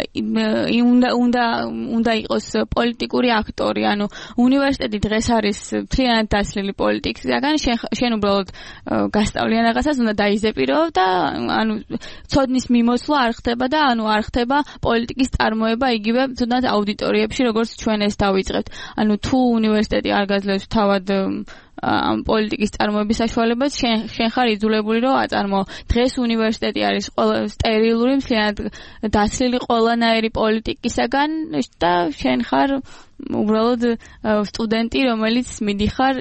უნდა უნდა უნდა იყოს პოლიტიკური აქტორი, ანუ უნივერსიტეტი დღეს არის მთლიანად დაცლილი პოლიტიკისგან, შენ უბრალოდ გასწავლიან რაღაცას, უნდა დაიზეპირო და ანუ ცოდნის მიმოსვლა არ ხდება და ანუ არ ხდება პოლიტიკის წარმოება იგივე თუნდაც აუდიტორიებში, როგორც ჩვენ ეს დავიწყებთ. ანუ თუ უნივერსიტეტი არ გაძლევს თავად ამ პოლიტიკის წარმოების საშუალებას, შენ შენ ხარ იძულებული რომ აწარმო. დღეს უნივერსიტეტი არის ყველა სტერილური, მთლიანად დაცლილი ყველანაირი პოლიტიკისაგან და შენ ხარ უბრალოდ სტუდენტი, რომელიც მიდიხარ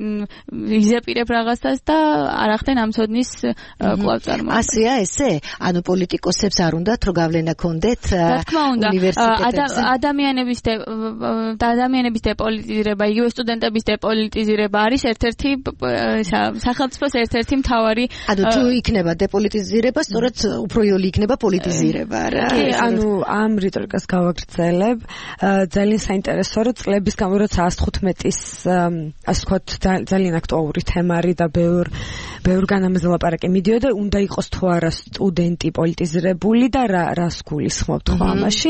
იზეპირებ რაღაცას და არ ახდენ ამ ცოდნის კვლავ წარმოება. ასეა ესე? ანუ პოლიტიკოსებს არ უნდათ რომ გავლენა კონდეთ უნივერსიტეტებზე? ადამიანების ადამიანების დეპოლიტიზირება, იგივე სტუდენტების დეპოლიტიზირება არის ერთ-ერთი სახელმწიფოს ერთ-ერთი მთავარი. ანუ თუ იქნება დეპოლიტიზირება, სწორედ უფრო იოლი იქნება პოლიტიზირება, რა? კი, ანუ ამ რიტორიკას გავაგრძელებ. ძალიან საინტერესო რომ წლების გამო როცა ას თხუთმეტის ასე ვთქვათ ძალიან აქტუალური თემა არის და ბევრ ბევრგან ამაზე ლაპარაკი მიდიოდა, უნდა იყოს თუ არა სტუდენტი პოლიტიზირებული და რა რას გულისხმობთ ხო ამაში.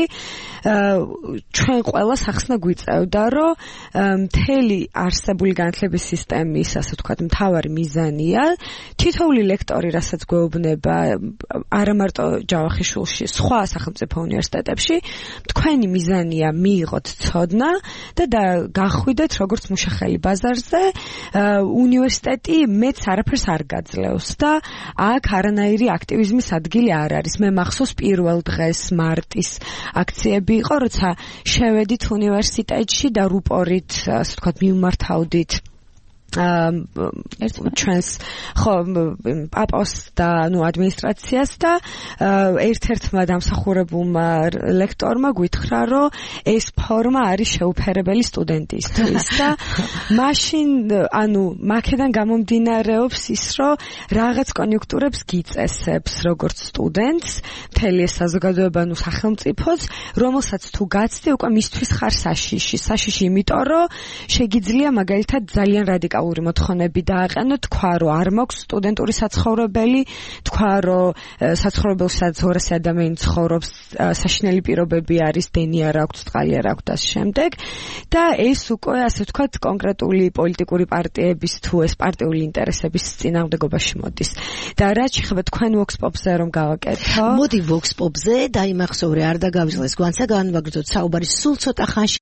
ჩვენ ყველას ახსნა გვიწევდა, რომ მთელი არსებული განათლების სისტემის ასე ვთქვათ მთავარი მიზანია თითოეული ლექტორი, რასაც გვეუბნება არა მარტო ჯავახიშვილში, სხვა სახელმწიფო უნივერსიტეტებში, თქვენი მიზანია მიიღოთ ცოდნა და გახვიდეთ როგორც მუშახელი ბაზარზე. უნივერსიტეტი მეც არაფერს არ გაძლევს და აქ არანაირი აქტივიზმის ადგილი არ არის. მე მახსოვს პირველ დღეს მარტის აქციები იყო, როცა შევედით უნივერსიტეტში და რუპორით, ასე ვთქვათ, მივმართავდით ჩვენს ხო პაპოს და ნუ ადმინისტრაციას და ერთ-ერთმა დამსახურებულმა ლექტორმა გითხრა, რომ ეს ფორმა არის შეუფერებელი სტუდენტისთვის და მაშინ ანუ მაქედან გამომდინარეობს ის, რომ რაღაც კონიუნქტურებს გიწესებს როგორც სტუდენტს, მთელი ეს საზოგადოება, ნუ სახელმწიფოც, რომელსაც თუ გაცდი, უკვე მისთვის ხარ საშიში. საშიში იმიტომ, რომ შეგიძლია მაგალითად ძალიან რადიკალური მოთხოვნები დააყენო, თქვა, რომ არ მაქვს სტუდენტური საცხოვრებელი, თქვა, რომ საცხოვრებელსაც ორასი ადამიანი ცხოვრობს, საშინელი პირობები არის, დენი არ აქვს, წყალი არ აქვს და შემდეგ. და ეს უკვე ასე ვთქვათ, კონკრეტული პოლიტიკური პარტიების თუ ეს პარტიული ინტერესების წინააღმდეგობაში მოდის. და რაც შეეხება თქვენ Vox Pop-ზე რომ გავაკეთო. მოდი Vox Pop-ზე დაიმახსოვრე, არ დაგავიწყდეს გვანცა, განვაგრძოთ საუბარი სულ ცოტა ხანში.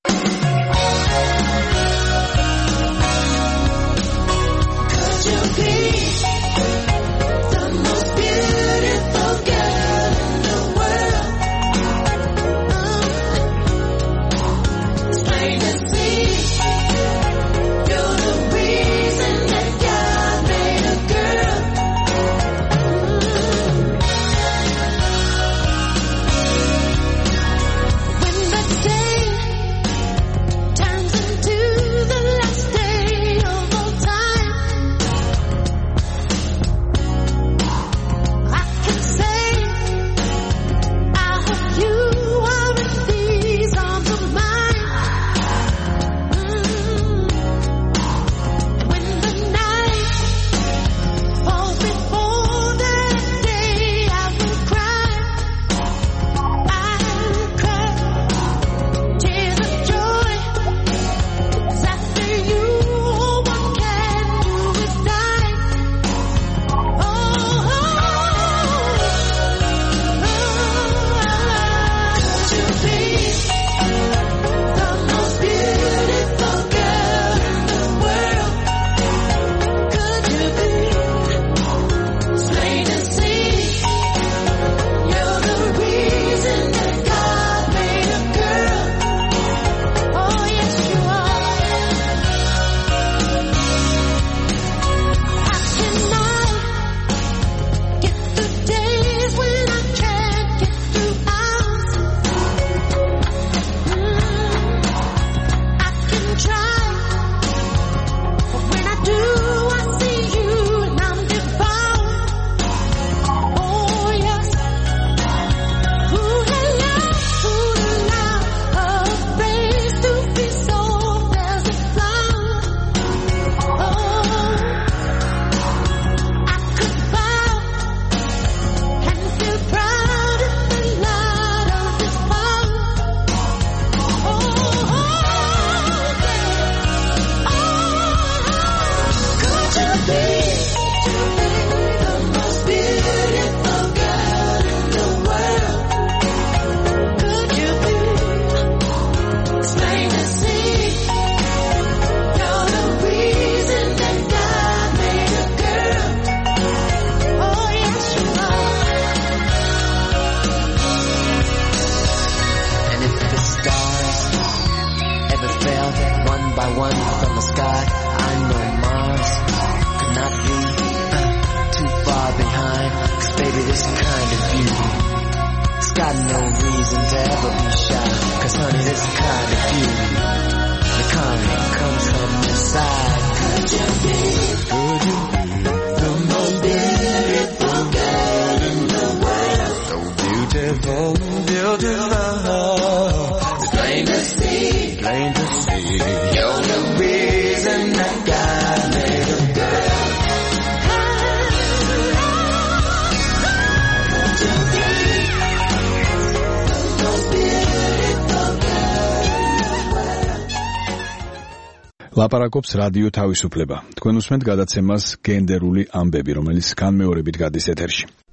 ლაპარაკობს რადიო თავისუფლება. თქვენ უსმენთ გადაცემას გენდერული ამბები, რომელიც განმეორებით გადის ეთერში.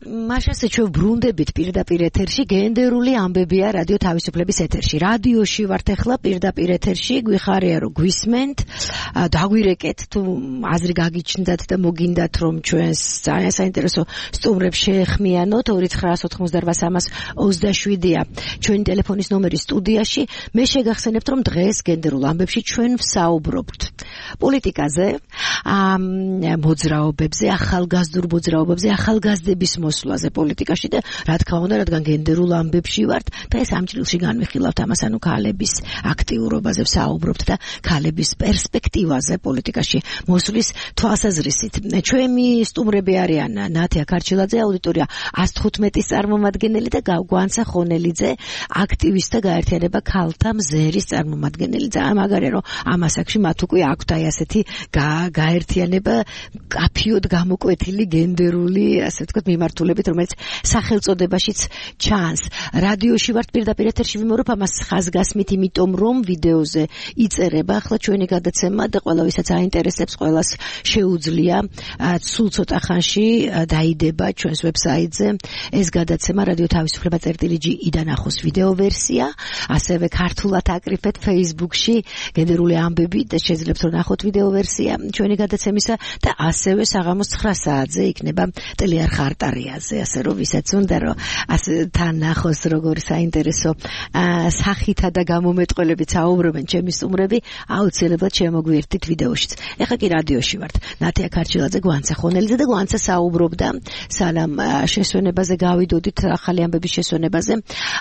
მაშასე ჩვენ ბრუნდებით პირდაპირ ეთერში გენდერული ამბებია რადიო თავისუფლების ეთერში. რადიოში ვართ ახლა პირდაპირ ეთერში, გვიხარია რომ გვისმენთ, დაგვირეკეთ თუ აზრი გაგიჩნდათ და მოგინდათ რომ ჩვენს ძალიან საინტერესო სტუმრებს შეეხმიანოთ. ორი ცხრა ოთხმოცდაოთხ სამას ოცდაშვიდია ჩვენი ტელეფონის ნომერი სტუდიაში. მე შეგახსენებთ რომ დღეს გენდერულ ამბებში ჩვენ ვსაუბრობთ პოლიტიკაზე, მოძრაობებზე, ახალგაზრდულ მოძრაობებზე, ახალგაზრდების მოსვლაზე პოლიტიკაში და რა თქმა უნდა, რადგან გენდერულ ამბებში ვართ, დღეს ამ ჭრილში განვიხილავთ ამას, ანუ ქალების აქტიურობაზე ვსაუბრობთ და ქალების პერსპექტივაზე პოლიტიკაში მოსვლის თვალსაზრისით. ჩვენი სტუმრები არიან ნათია ქარჩილაძე, აუდიტორია ას თხუთმეტის წარმომადგენელი და გვანცა ხონელიძე, აქტივისტთა გაერთიანება ქალთა მზერის წარმომადგენელი. ძალიან მაგარია, რომ ამ ასაკში მათ უკვე აქვთ აი ასეთი გაერთიანება, კაფიოდ გამოკვეთილი გენდერული, ასე ვთქვათ, მიმართულებით, რომელიც სახელწოდებაშიც ჩანს. რადიოში ვართ პირდაპირ ეთერში ვიმეორებ ამას ხაზგასმით, იმიტომ რომ ვიდეოზე იწერება ახლა ჩვენი გადაცემა და ყველა ვისაც აინტერესებს, ყველას შეუძლია სულ ცოტა ხანში დაიდება ჩვენს ვებსაიტზე ეს გადაცემა რადიო თავისუფლება წერტილი ჯი-იდან ახოს ვიდეო ვერსია, ასევე ქართულად აკრიფეთ Facebook-ში გენდერული ამბები და შეძლებთ რომ ნახოთ ვიდეო ვერსია ჩვენი გადაცემისა და ასევე საღამოს ცხრა საათზე იქნება ტელეარხ არტარიაზე, ასე რომ ვისაც უნდა რომ ასე თან ნახოს როგორ საინტერესო სახითა და გამომეტყველებით საუბრობენ ჩემი სტუმრები, აუცილებლად შემოგვიერთდით ვიდეოშიც. ეხლა კი რადიოში ვართ. ნათია ქარჩილაძე, გვანცა ხონელიძე და გვანცა საუბრობდა სალამ შესვენებაზე, გავიდოდით ახალი ამბების შესვენებაზე.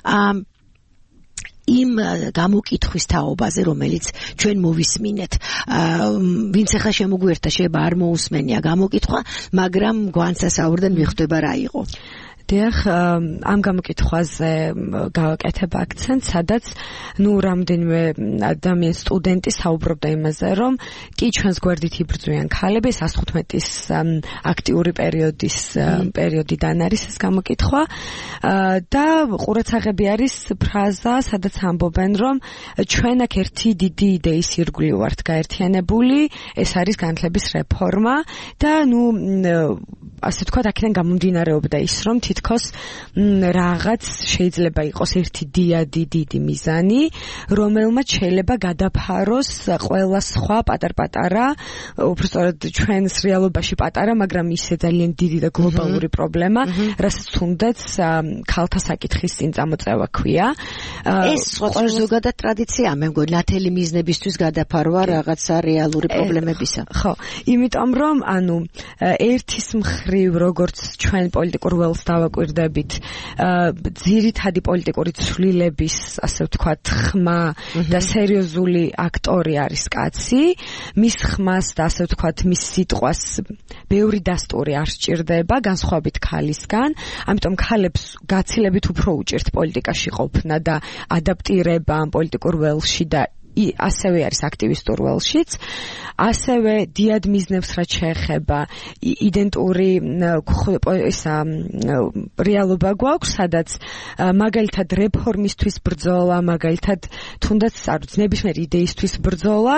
იმ გამოკითხვის თაობაზე, რომელიც ჩვენ მოვისმინეთ. ვინც ახლა შემოგვიერთდა, შეიძლება არ მოусმენია გამოკითხვა, მაგრამ გვანცა საუბრიდან მიხვდება რა იყო. დიახ, ამ გამოკითხვაზე გავაკეთებ აქცენტს, სადაც ნუ რამდენიმე ადამიანი სტუდენტი საუბრობდა იმაზე, რომ კი ჩვენს გვერდით იბრძვიან ქალები, ას თხუთმეტის აქტიური პერიოდის პერიოდიდან არის ეს გამოკითხვა და ყურადსაღები არის ფრაზა, სადაც ამბობენ, რომ ჩვენ აქ ერთი დიდი იდეის ირგვლივ ვართ გაერთიანებული, ეს არის განათლების რეფორმა და ნუ ასე თქვა, აქედან გამომდინარეობდა ის, რომ თითქოს რაღაც შეიძლება იყოს ერთი დიადი დიდი მიზანი, რომელმაც შეიძლება გადაფაროს ყველა სხვა პატარ-პატარა, უბრალოდ ჩვენს რეალობაში პატარა, მაგრამ ისე ძალიან დიდი და გლობალური პრობლემა, რასაც თუნდაც ქალთა საკითხის წინ წამოწევა ქვია. ეს სხვა ზოგადად ტრადიციაა, მე მგონი, ნათელი მიზნებისთვის გადაფარვა რაღაცა რეალური პრობლემებისა. ხო, იმიტომ რომ ანუ ერთის მხრივ როგორც ჩვენ პოლიტიკურ ველს დავაკვირდებით, ძირითადი პოლიტიკური ცვლილების, ასე ვთქვათ, ხმა და სერიოზული აქტორი არის კაცი, მის ხმას და ასე ვთქვათ, მის სიტყვას ბევრი დასტური არ სჭირდება, განსხვავებით ქალისგან, ამიტომ ქალებს გაცილებით უფრო უჭირთ პოლიტიკაში ყოფნა და ადაპტირება ამ პოლიტიკურ ველში და ასევე არის აქტივისტურ ველშიც, ასევე დიად მიზნებს რაც შეეხება იდენტური ისა რეალობა გვაქვს, სადაც მაგალითად რეფორმისთვის ბრძოლა, მაგალითად თუნდაც არ ვიცი, ნებისმიერი იდეისთვის ბრძოლა,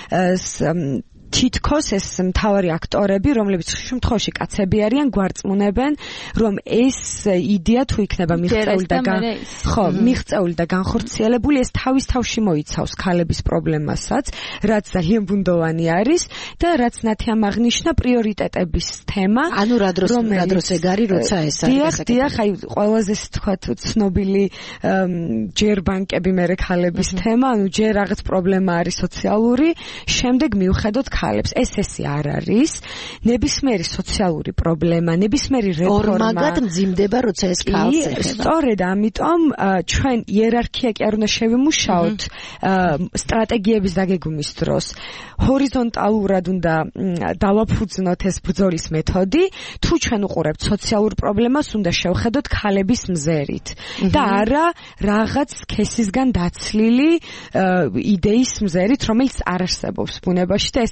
თითქოს ეს მთავარი აქტორები, რომლებიც შემთხვევაში კაცები არიან, გვარწმუნებენ, რომ ეს იდეა თუ იქნება მიღწეული და ხო, მიღწეული და განხორციელებული, ეს თავის თავში მოიცავს ქალების პრობლემასაც, რაც ძალიან ბუნდოვანი არის და რაც ნათიამ აღნიშნა პრიორიტეტების თემა. ანუ რა დროს რა დროს ეგარი, როცა ეს არის. დიახ, დიახ, აი ყველაზე თქვათ ცნობილი ჯერ ბანკები, მერე ქალების თემა, ანუ ჯერ რაღაც პრობლემა არის სოციალური, შემდეგ მივხედოთ ქალებს. ეს ესე არ არის. ნებისმიერი სოციალური პრობლემა, ნებისმიერი რეფორმა ორმაგად მძიმდება, როცა ეს ქალს ეხება. სწორედ ამიტომ ჩვენ იერარქია კი არ უნდა შევიმუშაოთ სტრატეგიების დაგეგმვის დროს. ჰორიზონტალურად უნდა დავაფუძნოთ ეს ბრძოლის მეთოდი, თუ ჩვენ უყურებთ სოციალურ პრობლემას, უნდა შევხედოთ ქალების მზერით და არა რაღაც სქესისგან დაცლილი იდეის მზერით, რომელიც არ არსებობს ბუნებაში და ეს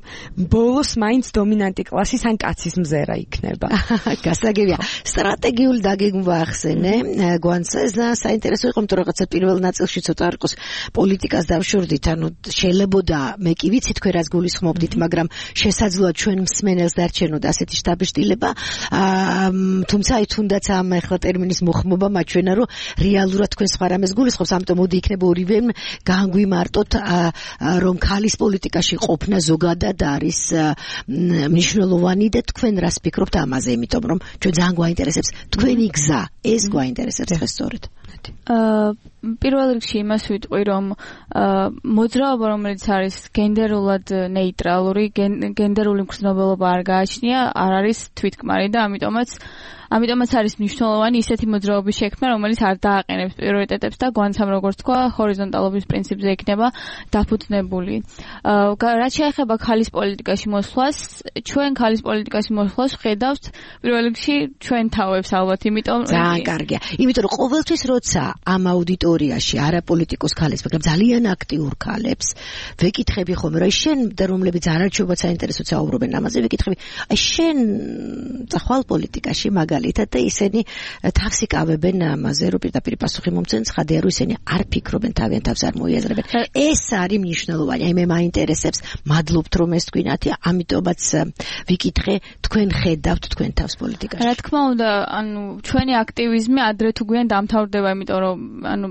ბოლოს მაინც დომინანტი კლასის ან კაცის მზერა იქნება. გასაგებია. სტრატეგიული დაგეგმვა ახსენე, გვანცეს და საინტერესო იყო, იმიტომ რომ რაღაცა პირველ ნაწილში ცოტა არ იყოს პოლიტიკას დავშორდით, ანუ შეიძლება მე კი ვიცი თქვენ რაც გულისხმობდით, მაგრამ შესაძლოა ჩვენ მსმენელს დარჩენოდა ასეთი შტაბშტილება, თუმცა აი თუნდაც ამ ახლა ტერმინის მოხმობა მაჩვენა, რომ რეალურად თქვენ სხვა რამეს გულისხმობს, ამიტომ მოდი იქნება ორივე განგვიმარტოთ, რომ ქალის პოლიტიკაში ყოფნა ზოგადად არის მნიშვნელოვანი და თქვენ რას ფიქრობთ ამაზე, იმიტომ რომ ჩვენ ძალიან გვაინტერესებს თქვენი გზა, ეს გვაინტერესებს ხე სწორედ. აა პირველ რიგში იმას ვიტყვი, რომ მოძრაობა, რომელიც არის გენდერულად ნეიტრალური, გენდერული მგრძნობელობა არ გააჩნია, არ არის თვითკმარი და ამიტომაც ამიტომაც არის მნიშვნელოვანი ისეთი მოძრაობის შექმნა, რომელიც არ დააყენებს პრიორიტეტებს და გვანცამ როგორც თქვა, ჰორიზონტალობის პრინციპზე იქნება დაფუძნებული. რაც შეეხება ქალის პოლიტიკაში მოსვლას, ჩვენ ქალის პოლიტიკაში მოსვლას ხედავთ პირველ რიგში ჩვენ თავებს ალბათ, იმიტომ ძალიან კარგია. იმიტომ რომ ყოველთვის როცა ამ აუდიტორიაში არაპოლიტიკოს ქალებს, მაგრამ ძალიან აქტიურ ქალებს, ვეკითხები ხომ, რომ შენ და რომლებიც არაჩვეულებად საინტერესოდ საუბრობენ ამაზე, ვეკითხები, აი შენ წახვალ პოლიტიკაში მაგალითად და ისინი თავს იკავებენ ამაზე, რომ პირდაპირ პასუხი მომცენ, ცხადია რომ ისინი არ ფიქრობენ, თავიანთ თავს არ მოიაზრებენ. ეს არის მნიშვნელოვანი. აი მე მაინტერესებს, მადლობთ რომ ეს თქვინათი, ამიტომაც ვიკითხე, თქვენ ხედავთ თქვენ თავს პოლიტიკაში. რა თქმა უნდა, ანუ ჩვენი აქტივიზმი ადრე თუ გვიან დამთავრდება, იმიტომ რომ ანუ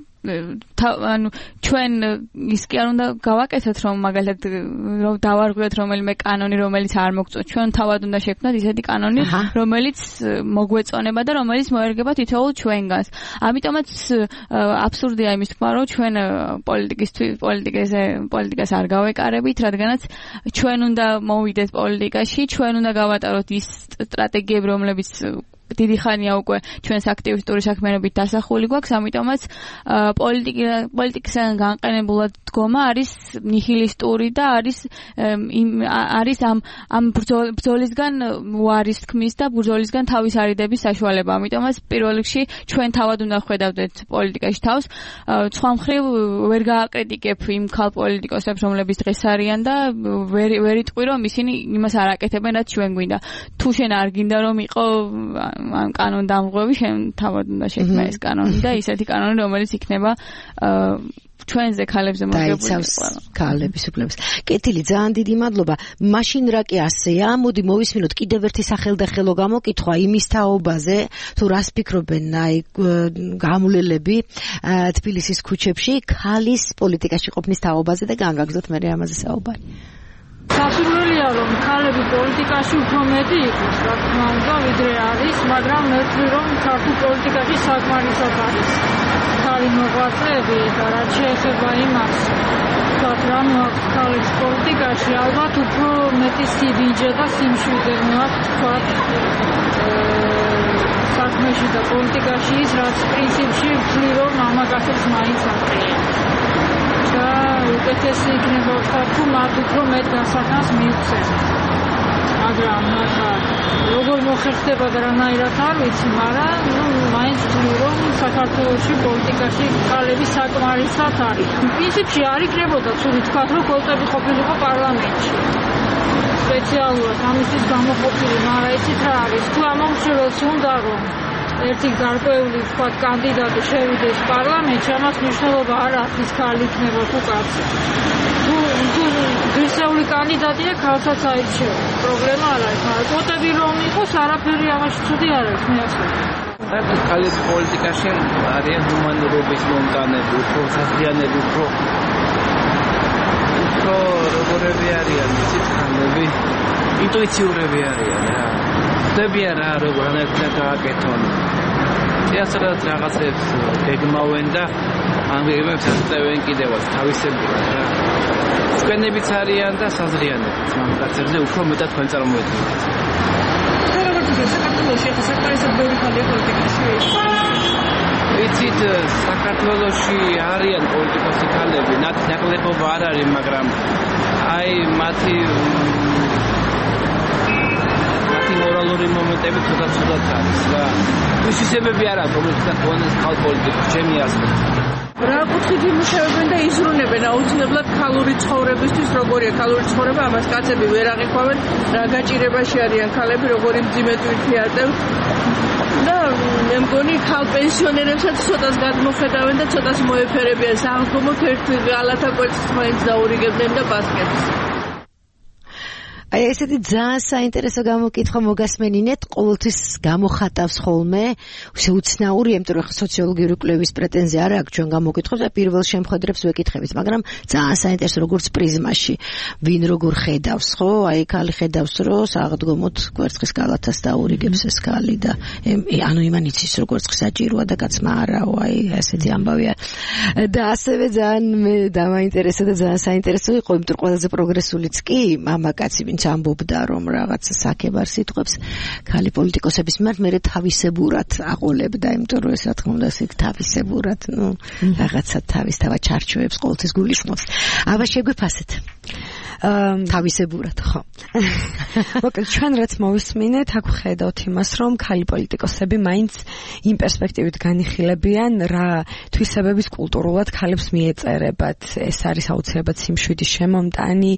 ანუ ჩვენ ის კი არ უნდა გავაკეთოთ, რომ მაგალითად რომ დავარღვიოთ რომელიმე კანონი, რომელიც არ მოგწონს. ჩვენ თავად უნდა შექმნათ ისეთი კანონი, რომელიც მოგვეწონება და რომელიც მოერგება თითოეულ ჩვენგანს. ამიტომაც აბსურდია იმის თქმა, რომ ჩვენ პოლიტიკისთვის პოლიტიკაზე პოლიტიკას არ გავეკარებით, რადგანაც ჩვენ უნდა მოვიდეთ პოლიტიკაში, ჩვენ უნდა გავატაროთ ის სტრატეგიები, რომლებიც დიდი ხანია უკვე ჩვენს აქტივისტური საქმიანობით დასახული გვაქვს, ამიტომაც პოლიტიკისგან განყენებულად დგომა არის ნიჰილისტური და არის არის ამ ამ ბრძოლისგან უარის თქმის და ბრძოლისგან თავის არიდების საშუალება. ამიტომაც პირველ რიგში ჩვენ თავად უნდა ხვედავდეთ პოლიტიკაში თავს. სხვა მხრივ ვერ გააკრიტიკებ იმ ქალ პოლიტიკოსებს, რომლებიც დღეს არიან და ვერ ვერ იტყვი, რომ ისინი იმას არ აკეთებენ, რაც ჩვენ გვინდა. თუ შენ არ გინდა რომ იყო ამ კანონ დამღვევი, შენ თავად უნდა შექმნა ეს კანონი და ისეთი კანონი, რომელიც იქნება ჩვენზე ქალებზე მოგებული ქალების უფლებს. კეთილი, ძალიან დიდი მადლობა. მაშინ რა კი ასეა, მოდი მოვისმინოთ კიდევ ერთი სახელდახელო გამოკითხვა იმის თაობაზე, თუ რას ფიქრობენ აი გამულელები თბილისის ქუჩებში ქალის პოლიტიკაში ყოფნის თაობაზე და განვაგრძოთ მე ამაზე საუბარი. სასურველია რომ ქალები პოლიტიკაში უფრო მეტი იყოს, რა თქმა უნდა, ვიდრე არის, მაგრამ მე ვთვლი რომ ქართულ პოლიტიკაში საკმარისად არის ქალი მოღვაწეები და რაც შეეხება იმას, თქვათ რამ აქვს ქალებს პოლიტიკაში, ალბათ უფრო მეტი სიბინჯე და სიმშვიდე მოაქვს თქვათ საქმეში და პოლიტიკაში ის, რაც პრინციპში ვთვლი რომ მამაკაცებს მაინც აყრია. და უკეთესი იქნება ვთქვათ, თუ მათ უფრო მეტ განსახანს მიუწევთ. მაგრამ როგორ მოხერხდება და რანაირად არ ვიცი, მაგრამ ნუ მაინც ვთვლი, რომ საქართველოში პოლიტიკაში ქალები საკმარისად არის. პრინციპში არ იქნებოდა ცუდი თქვათ, რომ კოლტები ყოფილიყო პარლამენტში. სპეციალურად ამისთვის გამოყოფილი, მაგრამ იცით რა არის, თუ ამომრჩეველს უნდა რომ ერთი გარკვეული ვთქვათ კანდიდატი შევიდეს პარლამენტში, ამას მნიშვნელობა არ აქვს ის ქალი იქნება თუ კაცი. თუ თუ ღირსეული კანდიდატია, ქალსაც აირჩევა. პრობლემა არ არის, მაგრამ კვოტები რომ იყოს, არაფერი ამაში ცუდი არ არის, მე ასე ვთქვი. საერთოდ ქალის პოლიტიკაში არიან ჰუმანურობის მომტანები, უფრო საზიანები, უფრო უფრო როგორები არიან, იცით, ქალები ინტუიციურები არიან რა. ხდებიან რა, როგორ ანაკვთა გააკეთონ. წიასწრად რაღაცებს გეგმავენ და ამ გეგმებს აწევენ კიდევაც თავისებურად რა. წვენებიც არიან და საზრიანებიც მამაკაცებზე უფრო მეტად თქვენ წარმოედგინეთ. როგორ თქო, საქართველოში ახლა საკმარისად ბევრი ქალია პოლიტიკაში. ვიცით, საქართველოში არიან პოლიტიკოსი ქალები, ნაკლებობა არ არის, მაგრამ აი მათი რაღაცი მორალური მომენტები ცოტა ცუდად არის რა. ისისებები არა, რომელსაც ხონეს ხალ პოლიტიკა, ჩემი აზრით. რა კუთხით იმუშავებენ და იზრუნებენ აუცილებლად ქალური ცხოვრებისთვის, როგორია ქალური ცხოვრება, ამას კაცები ვერ აღიქვამენ, რა გაჭირებაში არიან ქალები, როგორი მძიმე თვითი ატევთ. და მე მგონი ქალ პენსიონერებსაც ცოტას გადმოხედავენ და ცოტას მოეფერებიან, საღმომოთ ერთ ღალათა კვერცხს მაინც დაურიგებდნენ და ბასკეტს. აი ესეთი ძალიან საინტერესო გამოკითხვა მოგასმენინეთ, ყოველთვის გამოხატავს ხოლმე, შეუცნაური, იმიტომ რომ სოციოლოგიური კვლევის პრეტენზია არ აქვს ჩვენ გამოკითხვებს, და პირველ შემხედრებს ვეკითხებით, მაგრამ ძალიან საინტერესო როგორც პრიზმაში, ვინ როგორ ხედავს, ხო? აი ქალი ხედავს, რომ საღდგომოთ კვერცხის გალათას დაურიგებს ეს ქალი და ანუ იმან იცის რომ კვერცხი საჭიროა და კაცმა არაო, აი ესეთი ამბავია. და ასევე ძალიან მე დამაინტერესა და ძალიან საინტერესო იყო, იმიტომ რომ ყველაზე პროგრესულიც კი მამაკაცი ვინც ამბობდა რომ რაღაც საქებარ სიტყვებს ქალი პოლიტიკოსების მიმართ მე თავისებურად აყოლებდა, იმიტომ რომ ეს რა თქმა უნდა ისე თავისებურად, ნუ რაღაცა თავისთავად ჩარჩოებს ყოველთვის გულისხმობს. აბა შეგვიფასეთ. თავისებურად, ხო. მოკლედ ჩვენ რაც მოვისმინეთ, აქ ხედავთ იმას, რომ ქალი პოლიტიკოსები მაინც იმ პერსპექტივით განიხილებიან, რა თვისებების კულტურულად ქალებს მიეწერებათ. ეს არის აუცილებლად სიმშვიდის შემომტანი,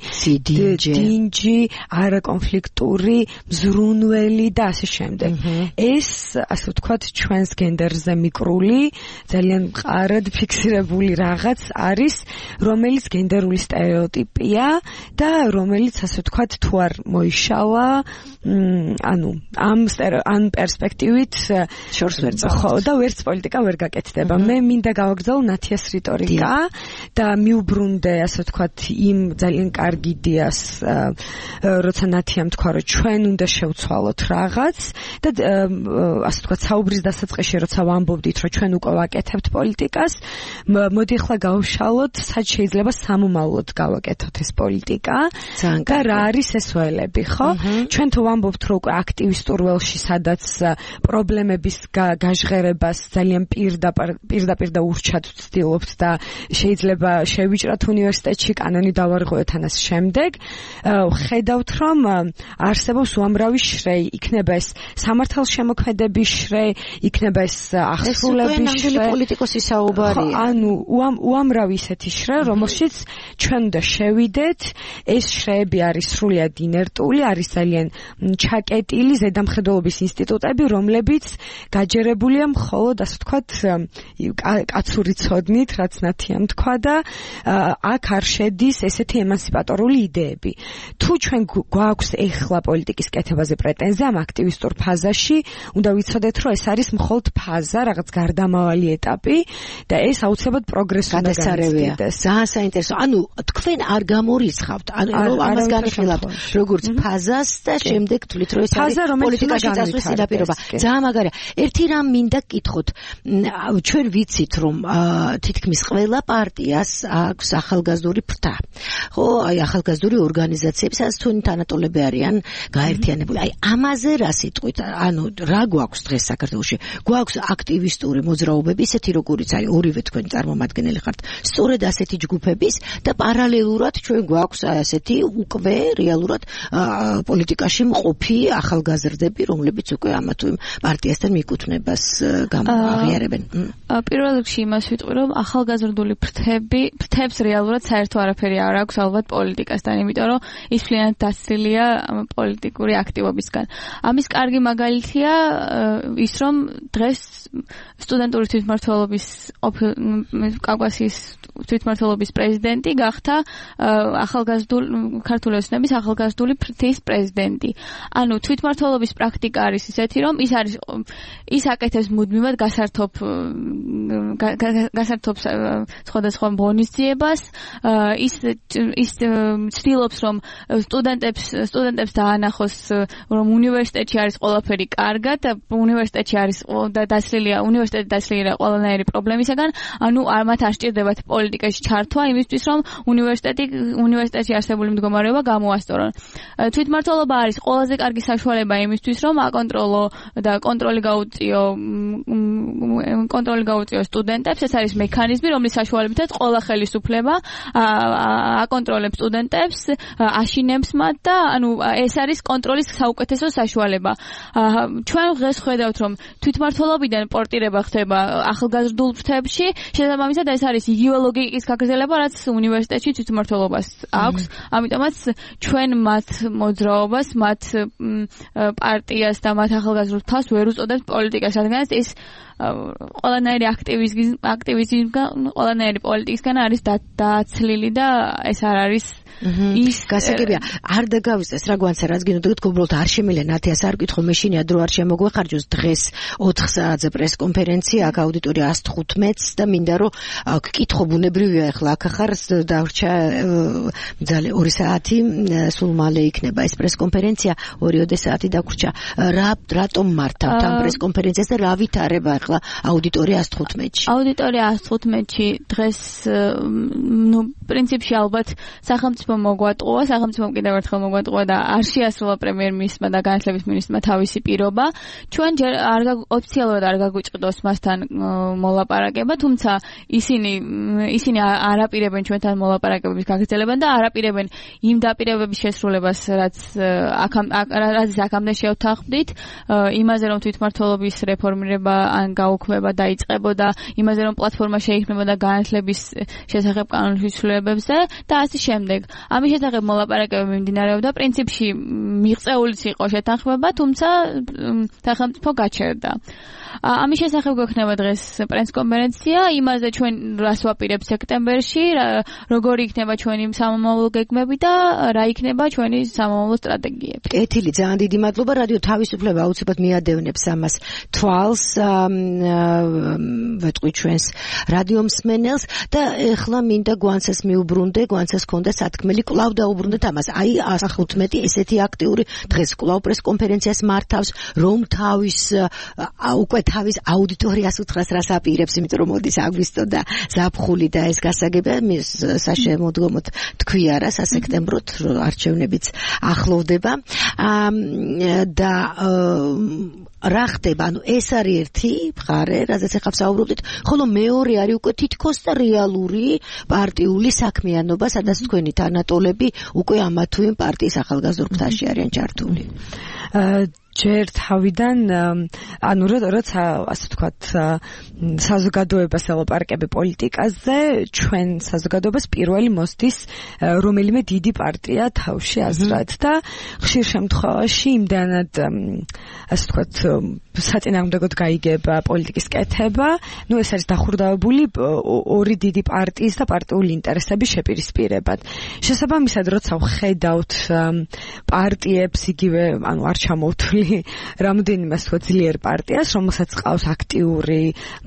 დინჯი, არაკონფლიქტური, მზრუნველი და ასე შემდეგ. ეს, ასე ვთქვათ, ჩვენს გენდერზე მიკრული, ძალიან მყარად ფიქსირებული რაღაც არის, რომელიც გენდერული სტერეოტიპია და რომელიც, ასე ვთქვათ, თუ არ მოიშალა, ანუ ამ ამ პერსპექტივით შორს ვერ წახვ. ხო, და ვერც პოლიტიკა ვერ გაკეთდება. მე მინდა გავაგრძელო ნათიას რიტორიკა და მიუბრუნდე, ასე ვთქვათ, იმ ძალიან კარგი იდეას, როცა ნათიამ თქვა, რომ ჩვენ უნდა შევცვალოთ რაღაც და ასე ვთქვათ, საუბრის დასაწყისში, როცა ვამბობდით, რომ ჩვენ უკვე ვაკეთებთ პოლიტიკას, მოდი ახლა გავშალოთ, სად შეიძლება სამომავლოდ გავაკეთოთ ეს პოლიტიკა და რა არის ეს ველები, ხო? ჩვენ თუ ვამბობთ, რომ უკვე აქტივისტურ ველში, სადაც პრობლემების გაჟღერებას ძალიან პირდაპირ და ურჩად ვცდილობთ და შეიძლება შევიჭრათ უნივერსიტეტში, კანონი დავარღვევთ ამას შემდეგ, ხედავთ, რომ არსებობს უამრავი შრეი, იქნება ეს სამართალშემოქმედების შრეი, იქნება ეს აღსრულების შრეი, პოლიტიკოსის საუბარია. ანუ უამრავი ისეთი შრე, რომელშიც ჩვენ უნდა შევიდეთ, ეს შრეები არის სრულიად ინერტული, არის ძალიან ჩაკეტილი ზედამხედველობის ინსტიტუტები, რომლებიც გაჯერებულია მხოლოდ, ასე ვთქვათ, კაცური ცოდნით, რაც ნათიამ თქვა და აქ არ შედის ესეთი ემანსიპატორული იდეები. თუ ჩვენ გვაქვს ეხლა პოლიტიკის კეთებაზე პრეტენზია ამ აქტივისტურ ფაზაში, უნდა ვიცოდეთ, რომ ეს არის მხოლოდ ფაზა, რაღაც გარდამავალი ეტაპი და ეს აუცილებლად პროგრესს უნდა განიცდიდეს. ძალიან საინტერესო. ანუ თქვენ არ გამორიცხავთ, ანუ რომ ამას განიხილავთ როგორც ფაზას და შემდეგ თვლით, რომ ეს არის პოლიტიკაში წასვლის წინაპირობა. ძალიან მაგარია. ერთი რამ მინდა გკითხოთ. ჩვენ ვიცით, რომ თითქმის ყველა პარტიას აქვს ახალგაზრდული ფრთა. ხო, აი ახალგაზრდული ორგანიზაციები, სადაც თქვენი თანატოლები არიან გაერთიანებული. აი ამაზე რა სიტყვით, ანუ რა გვაქვს დღეს საქართველოში? გვაქვს აქტივისტური მოძრაობები, ისეთი როგორიც არის ორივე თქვენი წარმომადგენელი ხართ, სწორედ ასეთი ჯგუფების და პარალელურად ჩვენ გვაქვს ასეთი უკვე რეალურად პოლიტიკაში მყოფი ახალგაზრდები, რომლებიც უკვე ამა თუ იმ პარტიასთან მიკუთვნებას აღიარებენ. პირველ რიგში იმას ვიტყვი, რომ ახალგაზრდული ფრთები, ფრთებს რეალურად საერთო არაფერი არ აქვს ალბათ პოლიტიკასთან, იმიტომ რომ ის მთლიანად დაცლილია პოლიტიკური აქტივობისგან. ამის კარგი მაგალითია ის, რომ დღეს სტუდენტური თვითმმართველობის კავკასიის თვითმმართველობის პრეზიდენტი გახდა ახალგაზრდული ქართული ოცნების ახალგაზრდული ფრთის პრეზიდენტი. ანუ თვითმმართველობის პრაქტიკა არის ისეთი, რომ ის არის ის აკეთებს მუდმივად გასართობ გასართობს სხვადასხვა ღონისძიებას, ის ის ცდილობს, რომ სტუდენტებს სტუდენტებს დაანახოს, რომ უნივერსიტეტში არის ყველაფერი კარგად და უნივერსიტეტში არის და დაცლილია უნივერსიტეტი დაცლილია ყველანაირი პრობლემისაგან, ანუ არ მათ არ სჭირდებათ პოლიტიკაში ჩართვა იმისთვის, რომ უნივერსიტეტი უნივერსიტეტში არსებული მდგომარეობა გამოასწორონ. თვითმმართველობა არის ყველაზე კარგი საშუალება იმისთვის, რომ აკონტროლო და კონტროლი გაუწიო კონტროლი გაუწიო სტუდენტებს. ეს არის მექანიზმი, რომლის საშუალებითაც ყველა ხელისუფლება აკონტროლებს სტუდენტებს, აშინებს მათ და ანუ ეს არის კონტროლის საუკეთესო საშუალება. ჩვენ დღეს ხედავთ, რომ თვითმმართველობიდან პორტირება ხდება ახალგაზრდულ ფრთებში, შესაბამისად ეს არის იგივე ლოგიკის გაგრძელება, რაც უნივერსიტეტში თვითმმართველობას აქვს. ამიტომაც ჩვენ მათ მოძრაობას, მათ პარტიას და მათ ახალგაზრდულ ფრთას ვერ უწოდებთ პოლიტიკას, რადგანაც ეს ყველანაირი აქტივიზმი, აქტივიზმი, ყველანაირი პოლიტიკისგან არის დაცლილი და ეს არ არის ის გასაგებია. არ დაგავიწყდეს რა გვანცა რაც გინდოდათ უბრალოდ არ შემიძლია ნათიას არ გითხო მეშინია დრო არ შემოგვეხარჯოს დღეს ოთხ საათზე პრესკონფერენცია აქ აუდიტორია ას თხუთმეტს და მინდა რომ გკითხო ბუნებრივია ახლა აქ ახარ დავრჩა ძალე ორი საათი სულ მალე იქნება ეს პრესკონფერენცია ორიოდე საათი დაგვრჩა რა რატომ მართავთ ამ პრესკონფერენციას და რა ვითარება ახლა აუდიტორია ას თხუთმეტში აუდიტორია ას თხუთმეტში დღეს ნუ პრინციპში ალბათ სახელმწიფო მოგვატყუა სახელმწიფომ კიდევ ერთხელ მოგვატყუა და არ შეასრულა პრემიერ-მინისტრმა და განათლების მინისტრმა თავისი პირობა ჩვენ ჯერ არ ოფიციალურად არ გაგვიჭყდოს მასთან მოლაპარაკება თუმცა ისინი ისინი არ აპირებენ ჩვენთან მოლაპარაკებების გაგრძელებან და არ აპირებენ იმ დაპირებების შესრულებას რაც რაც აქამდე შევთანხმდით იმაზე რომ თვითმმართველობის რეფორმირება ან გაუქმება დაიწყებოდა იმაზე რომ პლატფორმა შეიქმნებოდა განათლების შესახებ კანონის ცვლილებებზე და ასე შემდეგ ამის შესახებ მოლაპარაკებები მიმდინარეობდა პრინციპში მიღწეულიც იყო შეთანხმება თუმცა სახელმწიფო გაჩერდა ამის შესახებ გვექნება დღეს პრესკონფერენცია იმაზე ჩვენ რას ვაპირებთ სექტემბერში როგორი იქნება ჩვენი სამომავლო გეგმები და რა იქნება ჩვენი სამომავლო სტრატეგიები კეთილი ძალიან დიდი მადლობა რადიო თავისუფლება აუცილებლად მიადევნებს ამას თვალს ვეტყვი ჩვენს რადიო მსმენელს და ეხლა მინდა გვანცას მიუბრუნდე გვანცას ქონდა სათქმელი კვლავ დაუბრუნდეთ ამას აი ას თხუთმეტი ესეთი აქტიური დღეს კვლავ პრესკონფერენციას მართავს რომ თავის უკვე თავის აუდიტორიას უთხრას რას აპირებს იმიტომ რომ მოდის აგვისტო და ზაფხული და ეს გასაგებია საშემოდგომოდ თქვია რა სასექტემბროთ არჩევნებიც ახლოვდება და რა ხდება ანუ ეს არის ერთი მხარე რაზეც ახლა ვსაუბრობთ ხოლო მეორე არის უკვე თითქოს და რეალური პარტიული საქმიანობა სადაც თქვენი თანატოლები უკვე ამა თუ იმ პარტიის ახალგაზრდულ ფრთაში არიან ჩართული ჯერ თავიდან ანუ როცა ასე ვთქვათ საზოგადოებას ელაპარაკები პოლიტიკაზე ჩვენ საზოგადოებას პირველი მოსდის რომელიმე დიდი პარტია თავში აზრად და ხშირ შემთხვევაში იმდანად ასე ვთქვათ საწინააღმდეგოდ გაიგება პოლიტიკის კეთება ნუ ეს არის დახურდავებული ორი დიდი პარტიის და პარტიული ინტერესების შეპირისპირებად შესაბამისად როცა ვხედავთ პარტიებს იგივე ანუ არ ჩამოვთვლი რამდენიმე სხვა ძლიერ პარტიას, რომელსაც ყავს აქტიური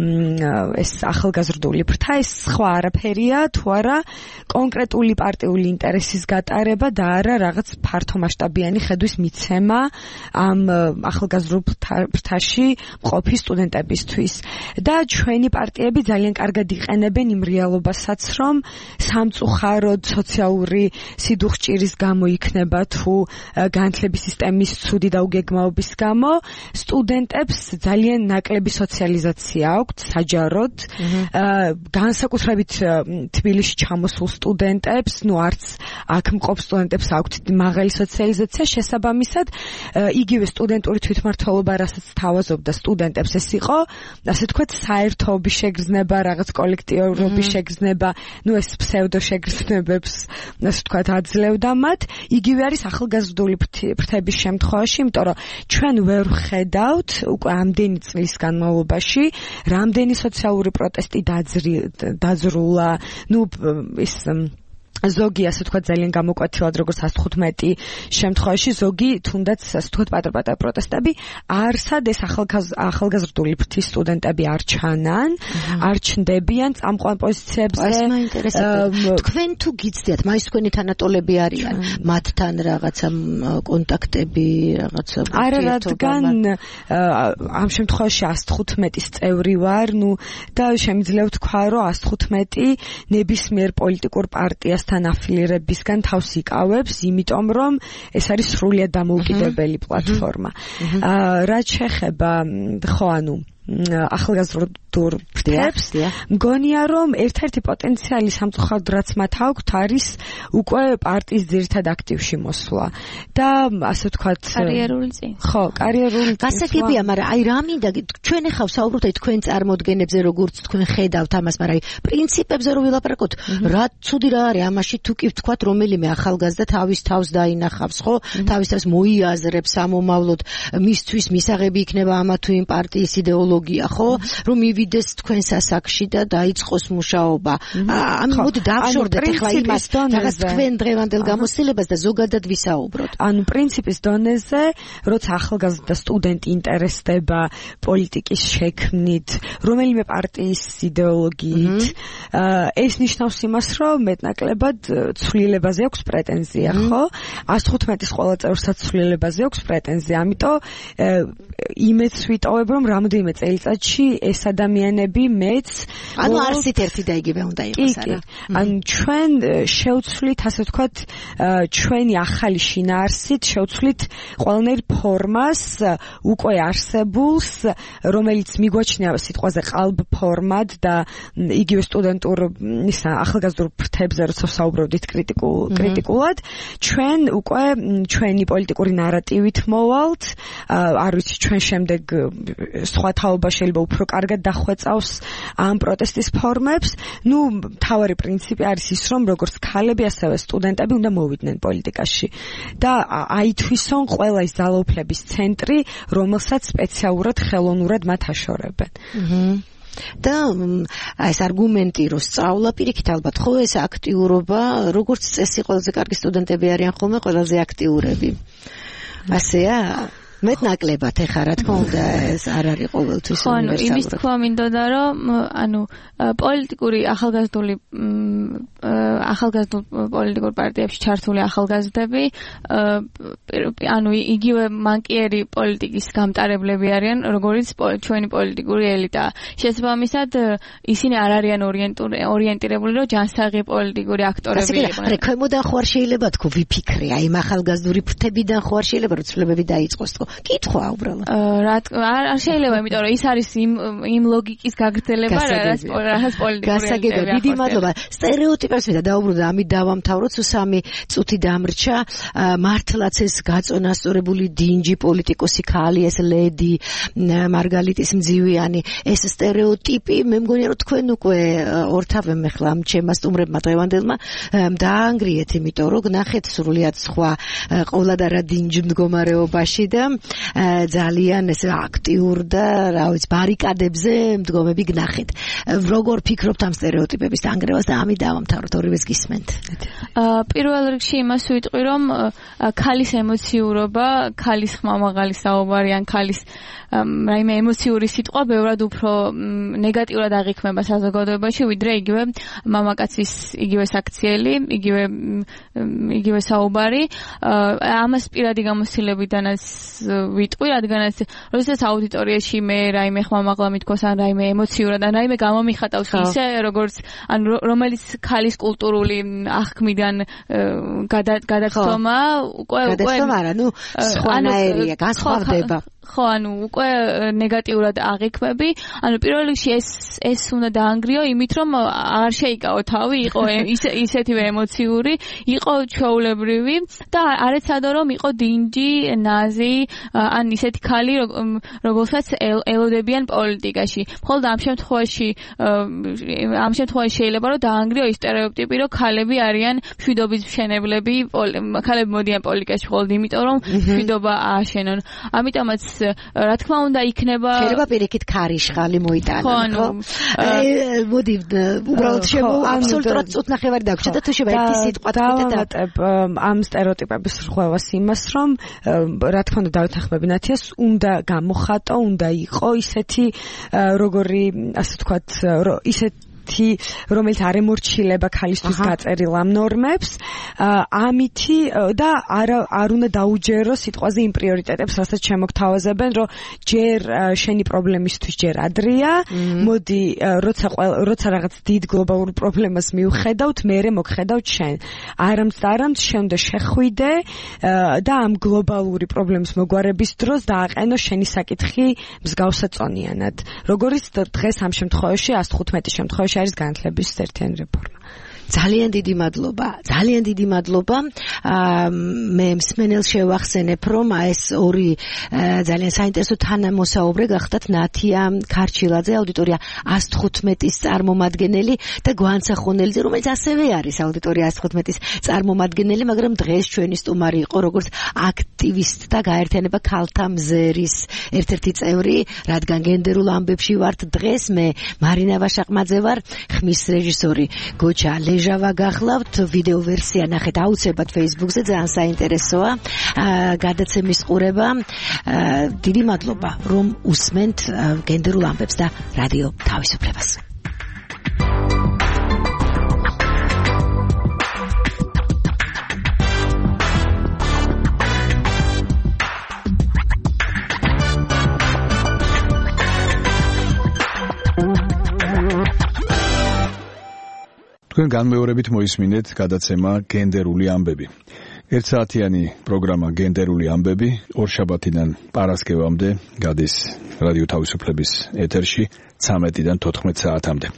ეს ახალგაზრდული ფრთა, ეს სხვა არაფერია, თუ არა კონკრეტული პარტიული ინტერესის გატარება და არა რაღაც ფართომასშტაბიანი ხედვის მიცემა ამ ახალგაზრდულ ფრთაში მყოფი სტუდენტებისთვის. და ჩვენი პარტიები ძალიან კარგად იყენებენ იმ რეალობასაც, რომ სამწუხაროდ სოციალური სიდუხჭირის გამო იქნება თუ განათლების სისტემის ცუდი და უგეგმაობის გამო სტუდენტებს ძალიან ნაკლები სოციალიზაცია აქვთ საჯაროდ განსაკუთრებით თბილისში ჩამოსულ სტუდენტებს ნუ არც აქ მყოფ სტუდენტებს აქვთ მაღალი სოციალიზაცია შესაბამისად იგივე სტუდენტური თვითმმართველობა რასაც თავაზობდა სტუდენტებს ეს იყო ასე თქვათ საერთოობის შეგრძნება რაღაც კოლექტივობის შეგრძნება ნუ ეს ფსევდო შეგრძნებებს ასე თქვათ აძლევდა მათ იგივე არის ახალგაზრდული ფრთების შემთხვევაში იმიტომ რომ ჩვენ ვერ ვხედავთ უკვე ამდენი წლის განმავლობაში რამდენი სოციალური პროტესტი დაძრულა ნუ ის ზოგი ასე თქვა ძალიან გამოკვეთილად როგორც ას თხუთმეტი შემთხვევაში ზოგი თუნდაც ასე თქვა პატარ-პატარ პროტესტები არსად ეს ახალგაზრდული ფრთის სტუდენტები არ ჩანან არ ჩნდებიან წამყვან პოზიციებზე თქვენ თუ გიცდიათ მაინც თქვენი თანატოლები არიან მათთან რაღაცა კონტაქტები რაღაცა არა რადგან ამ შემთხვევაში ას თხუთმეტის წევრი ვარ ნუ და შემიძლია ვთქვა რომ ას თხუთმეტი ნებისმიერ პოლიტიკურ პარტიას თან აფილირებისგან თავს იკავებს, იმიტომ რომ ეს არის სრულიად დამოუკიდებელი პლატფორმა. რაც შეეხება, ხო, ანუ ახალგაზრდულ ფრთებს, მგონია რომ ერთ-ერთი პოტენციალი სამწუხაროდ რაც მათ აქვთ არის უკვე პარტიის ძირითად აქტივში მოსვლა და ასე ვთქვათ კარიერული წინ. ხო, კარიერული წინ. გასაგებია, მაგრამ აი რა მინდა ჩვენ ახავ საუბრობთ აი თქვენ წარმოდგენებზე როგორც თქვენ ხედავთ ამას, მაგრამ აი პრინციპებზე რომ ვილაპარაკოთ, რა ცუდი რა არის ამაში თუ კი ვთქვათ რომელიმე ახალგაზრდა თავის თავს დაინახავს, ხო? თავის თავს მოიაზრებს ამომავლოდ, მისთვის მისაღები იქნება ამა თუ იმ პარტიის იდეოლოგია, ხო? რომ მივიდეს თქვენ სასაკში და დაიწყოს მუშაობა. ამ მოდი დავშორდეთ ახლა იმას, რაღაც თქვენ დღევანდელ გამოცდილებას და ზოგადად ვისაუბროთ. ანუ პრინციპის დონეზე, როცა ახალგაზრდა სტუდენტი ინტერესდება პოლიტიკის შექმნით, რომელიმე პარტიის იდეოლოგიით, ეს ნიშნავს იმას, რომ მეტნაკლებად ცვლილებაზე აქვს პრეტენზია, ხო? ას თხუთმეტის ყველა წევრსაც ცვლილებაზე აქვს პრეტენზია, ამიტომ იმეც ვიტოვებ, რომ რამდენიმე წელიწადში ეს ადამიანები მეც ანუ არსით ერთი და იგივე უნდა იყოს, არა? ანუ ჩვენ შევცვლით, ასე ვთქვათ, ჩვენი ახალი შინაარსით შევცვლით ყველანაირ ფორმას უკვე არსებულს, რომელიც მიგვაჩნია სიტყვაზე ყალბ ფორმად და იგივე სტუდენტურ ისა ახალგაზრდულ ფრთებზე როცა საუბრობდით კრიტიკულ კრიტიკულად, ჩვენ უკვე ჩვენი პოლიტიკური ნარატივით მოვალთ, არ ვიცი ჩვენ შემდეგ სხვა თაობა შეიძლება უფრო კარგად დახვეწავს ამ პროტესტის ფორმებს. ნუ მთავარი პრინციპი არის ის, რომ როგორც ქალები, ასევე სტუდენტები უნდა მოვიდნენ პოლიტიკაში და აითვისონ ყველა ის ძალაუფლების ცენტრი, რომელსაც სპეციალურად ხელოვნურად მათ აშორებენ. და ეს არგუმენტი რო სწავლა პირიქით ალბათ ხო ეს აქტიურობა როგორც წესი ყველაზე კარგი სტუდენტები არიან ხოლმე ყველაზე აქტიურები ასეა მეტნაკლებად ეხა რა თქმა უნდა ეს არ არის ყოველთვის უნივერსალური. ხო, იმის თქვა მინდოდა რომ ანუ პოლიტიკური ახალგაზრდული ახალგაზრდულ პოლიტიკურ პარტიებში ჩართული ახალგაზრდები ანუ იგივე მანკიერი პოლიტიკის გამტარებლები არიან როგორც ჩვენი პოლიტიკური ელიტა. შესაბამისად ისინი არ არიან ორიენტირებული რომ ჯანსაღი პოლიტიკური აქტორები იყვნენ. რა ქვემოდან ხო არ შეიძლება თქო ვიფიქრე აი ამ ახალგაზრდული ფრთებიდან ხო არ შეიძლება რომ ცვლილებები დაიწყოს თქო კითხვა უბრალოდ. რა არ შეიძლება, იმიტომ რომ ის არის იმ იმ ლოგიკის გაგრძელება, რაც რაც პოლიტიკური გასაგებია. დიდი მადლობა. სტერეოტიპებს და დაუბრუნდა ამით დავამთავროთ, სამი წუთი დამრჩა. მართლაც ეს გაწონასწორებული დინჯი პოლიტიკოსი ქალი, ეს ლედი მარგალიტის მძივიანი, ეს სტერეოტიპი, მე მგონია რომ თქვენ უკვე ორთავემ ახლა ამ ჩემმა სტუმრებმა დღევანდელმა დაანგრიეთ, იმიტომ რომ გნახეთ სრულიად სხვა ყოლა და რა დინჯ მდგომარეობაში და ძალიან ეს აქტიურ და რა ვიცი ბარიკადებზე მდგომები გნახეთ. როგორ ფიქრობთ ამ სტერეოტიპების დანგრევას და ამით დავამთავროთ ორივეს გისმენთ. პირველ რიგში იმას ვიტყვი რომ ქალის ემოციურობა, ქალის ხმამაღალი საუბარი ან ქალის რაიმე ემოციური სიტყვა ბევრად უფრო ნეგატიურად აღიქმება საზოგადოებაში, ვიდრე იგივე მამაკაცის იგივე საქციელი, იგივე იგივე საუბარი. ამას პირადი გამოცდილებიდანაც ვიტყვი, რადგანაც როდესაც აუდიტორიაში მე რაიმე ხმამაღლა მithქოს ან რაიმე ემოციურად ან რაიმე გამომიხატავს ისე როგორც ან რომელიც ქალის კულტურული აღქმიდან გადაცომა უკვე უკვე გადაცომა არა, ნუ სხვანაირია, განსხვავდება. ხო, ანუ უკვე ნეგატიურად აღიქმები. ანუ პირველ რიგში ეს ეს უნდა დაანგრიო იმით, რომ არ შეიკავო თავი, იყო ისეთივე ემოციური, იყო ჩვეულებრივი და არ ეცადო რომ იყო დინჯი, ნაზი, ან ისეთი ქალი, რომელსაც ელოდებიან პოლიტიკაში. მხოლოდ ამ შემთხვევაში ამ შემთხვევაში შეიძლება რომ დაანგრიო ის სტერეოტიპი, რომ ქალები არიან მშვიდობის მშენებლები, ქალები მოდიან პოლიტიკაში მხოლოდ იმიტომ, რომ მშვიდობა ააშენონ. ამიტომაც რა თქმა უნდა იქნება შეიძლება პირიქით ქარიშხალი მოიტანონ, ხო? მოდი უბრალოდ შემო აბსოლუტურად წუთნახევარი დაგვრჩა და თუ შეიძლება ერთი სიტყვა დავამატებ ამ სტერეოტიპების რღვევას იმას, რომ რა თქმა უნდა დავით ახმებინათიას უნდა გამოხატო, უნდა იყო ისეთი როგორი ასე ვთქვათ, ისეთ ერთი რომელიც არ ემორჩილება ქალისთვის გაწერილ ამ ნორმებს ამითი და არ არ უნდა დაუჯერო სიტყვაზე იმ პრიორიტეტებს რასაც შემოგთავაზებენ რომ ჯერ შენი პრობლემისთვის ჯერ ადრეა მოდი როცა როცა რაღაც დიდ გლობალურ პრობლემას მივხედავთ მერე მოგხედავთ შენ არამც არამც შენ უნდა შეხვიდე და ამ გლობალური პრობლემის მოგვარების დროს დააყენო შენი საკითხი მსგავსაწონიანად როგორც დღეს ამ შემთხვევაში ას თხუთმეტი შემთხვევაში არის განათლების ერთიანი რეფორმა ძალიან დიდი მადლობა ძალიან დიდი მადლობა მე მსმენელს შევახსენებ რომ ეს ორი ძალიან საინტერესო თანამოსაუბრე გახდათ ნათია ქარჩილაძე აუდიტორია ას თხუთმეტის წარმომადგენელი და გვანცახონელიძე რომელიც ასევე არის აუდიტორია ას თხუთმეტის წარმომადგენელი მაგრამ დღეს ჩვენი სტუმარი იყო როგორც აქტივისტ და გაერთიანება ქალთა მზერის ერთ-ერთი წევრი რადგან გენდერულ ამბებში ვართ დღეს მე მარინა ვაშაყმაძე ვარ ხმის რეჟისორი გოჩა ჟავა გახლავთ ვიდეო ვერსია ნახეთ აუცილებლად Facebook-ზე ძალიან საინტერესოა გადაცემის ყურება დიდი მადლობა რომ უსმენთ გენდერულ ამბებს და რადიო თავისუფლებას თქვენ განმეორებით მოისმინეთ გადაცემა გენდერული ამბები. ერთსაათიანი პროგრამა გენდერული ამბები ორშაბათიდან პარასკევამდე გადის რადიო თავისუფლების ეთერში ცამეტიდან თოთხმეტ საათამდე.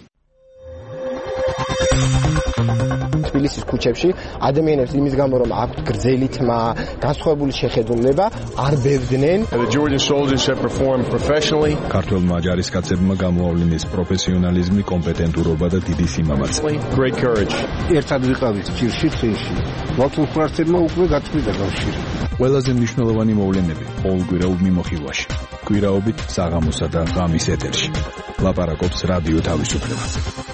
თბილისის ქუჩებში ადამიანებს იმის გამო რომ აქვთ გრძელი თმა, განსხვავებული შეხედულება, არ ბევდნენ. The Georgian soldiers have performed professionally. ქართველმა ჯარისკაცებმა გამოავლინეს პროფესიონალიზმი, კომპეტენტურობა და დიდი სიმამაცე. Great courage. ერთად ვიყავით ჭირში ხეში. ვაკულფრაცებმა უკვე გაწყვიტა კავშირი. ყველაზე მნიშვნელოვანი მოვლენები ყოველკვირეულ მიმოხილვაში. კვირაობით საღამოსა და ღამის ეთერში. ლაპარაკობს რადიო თავისუფლება.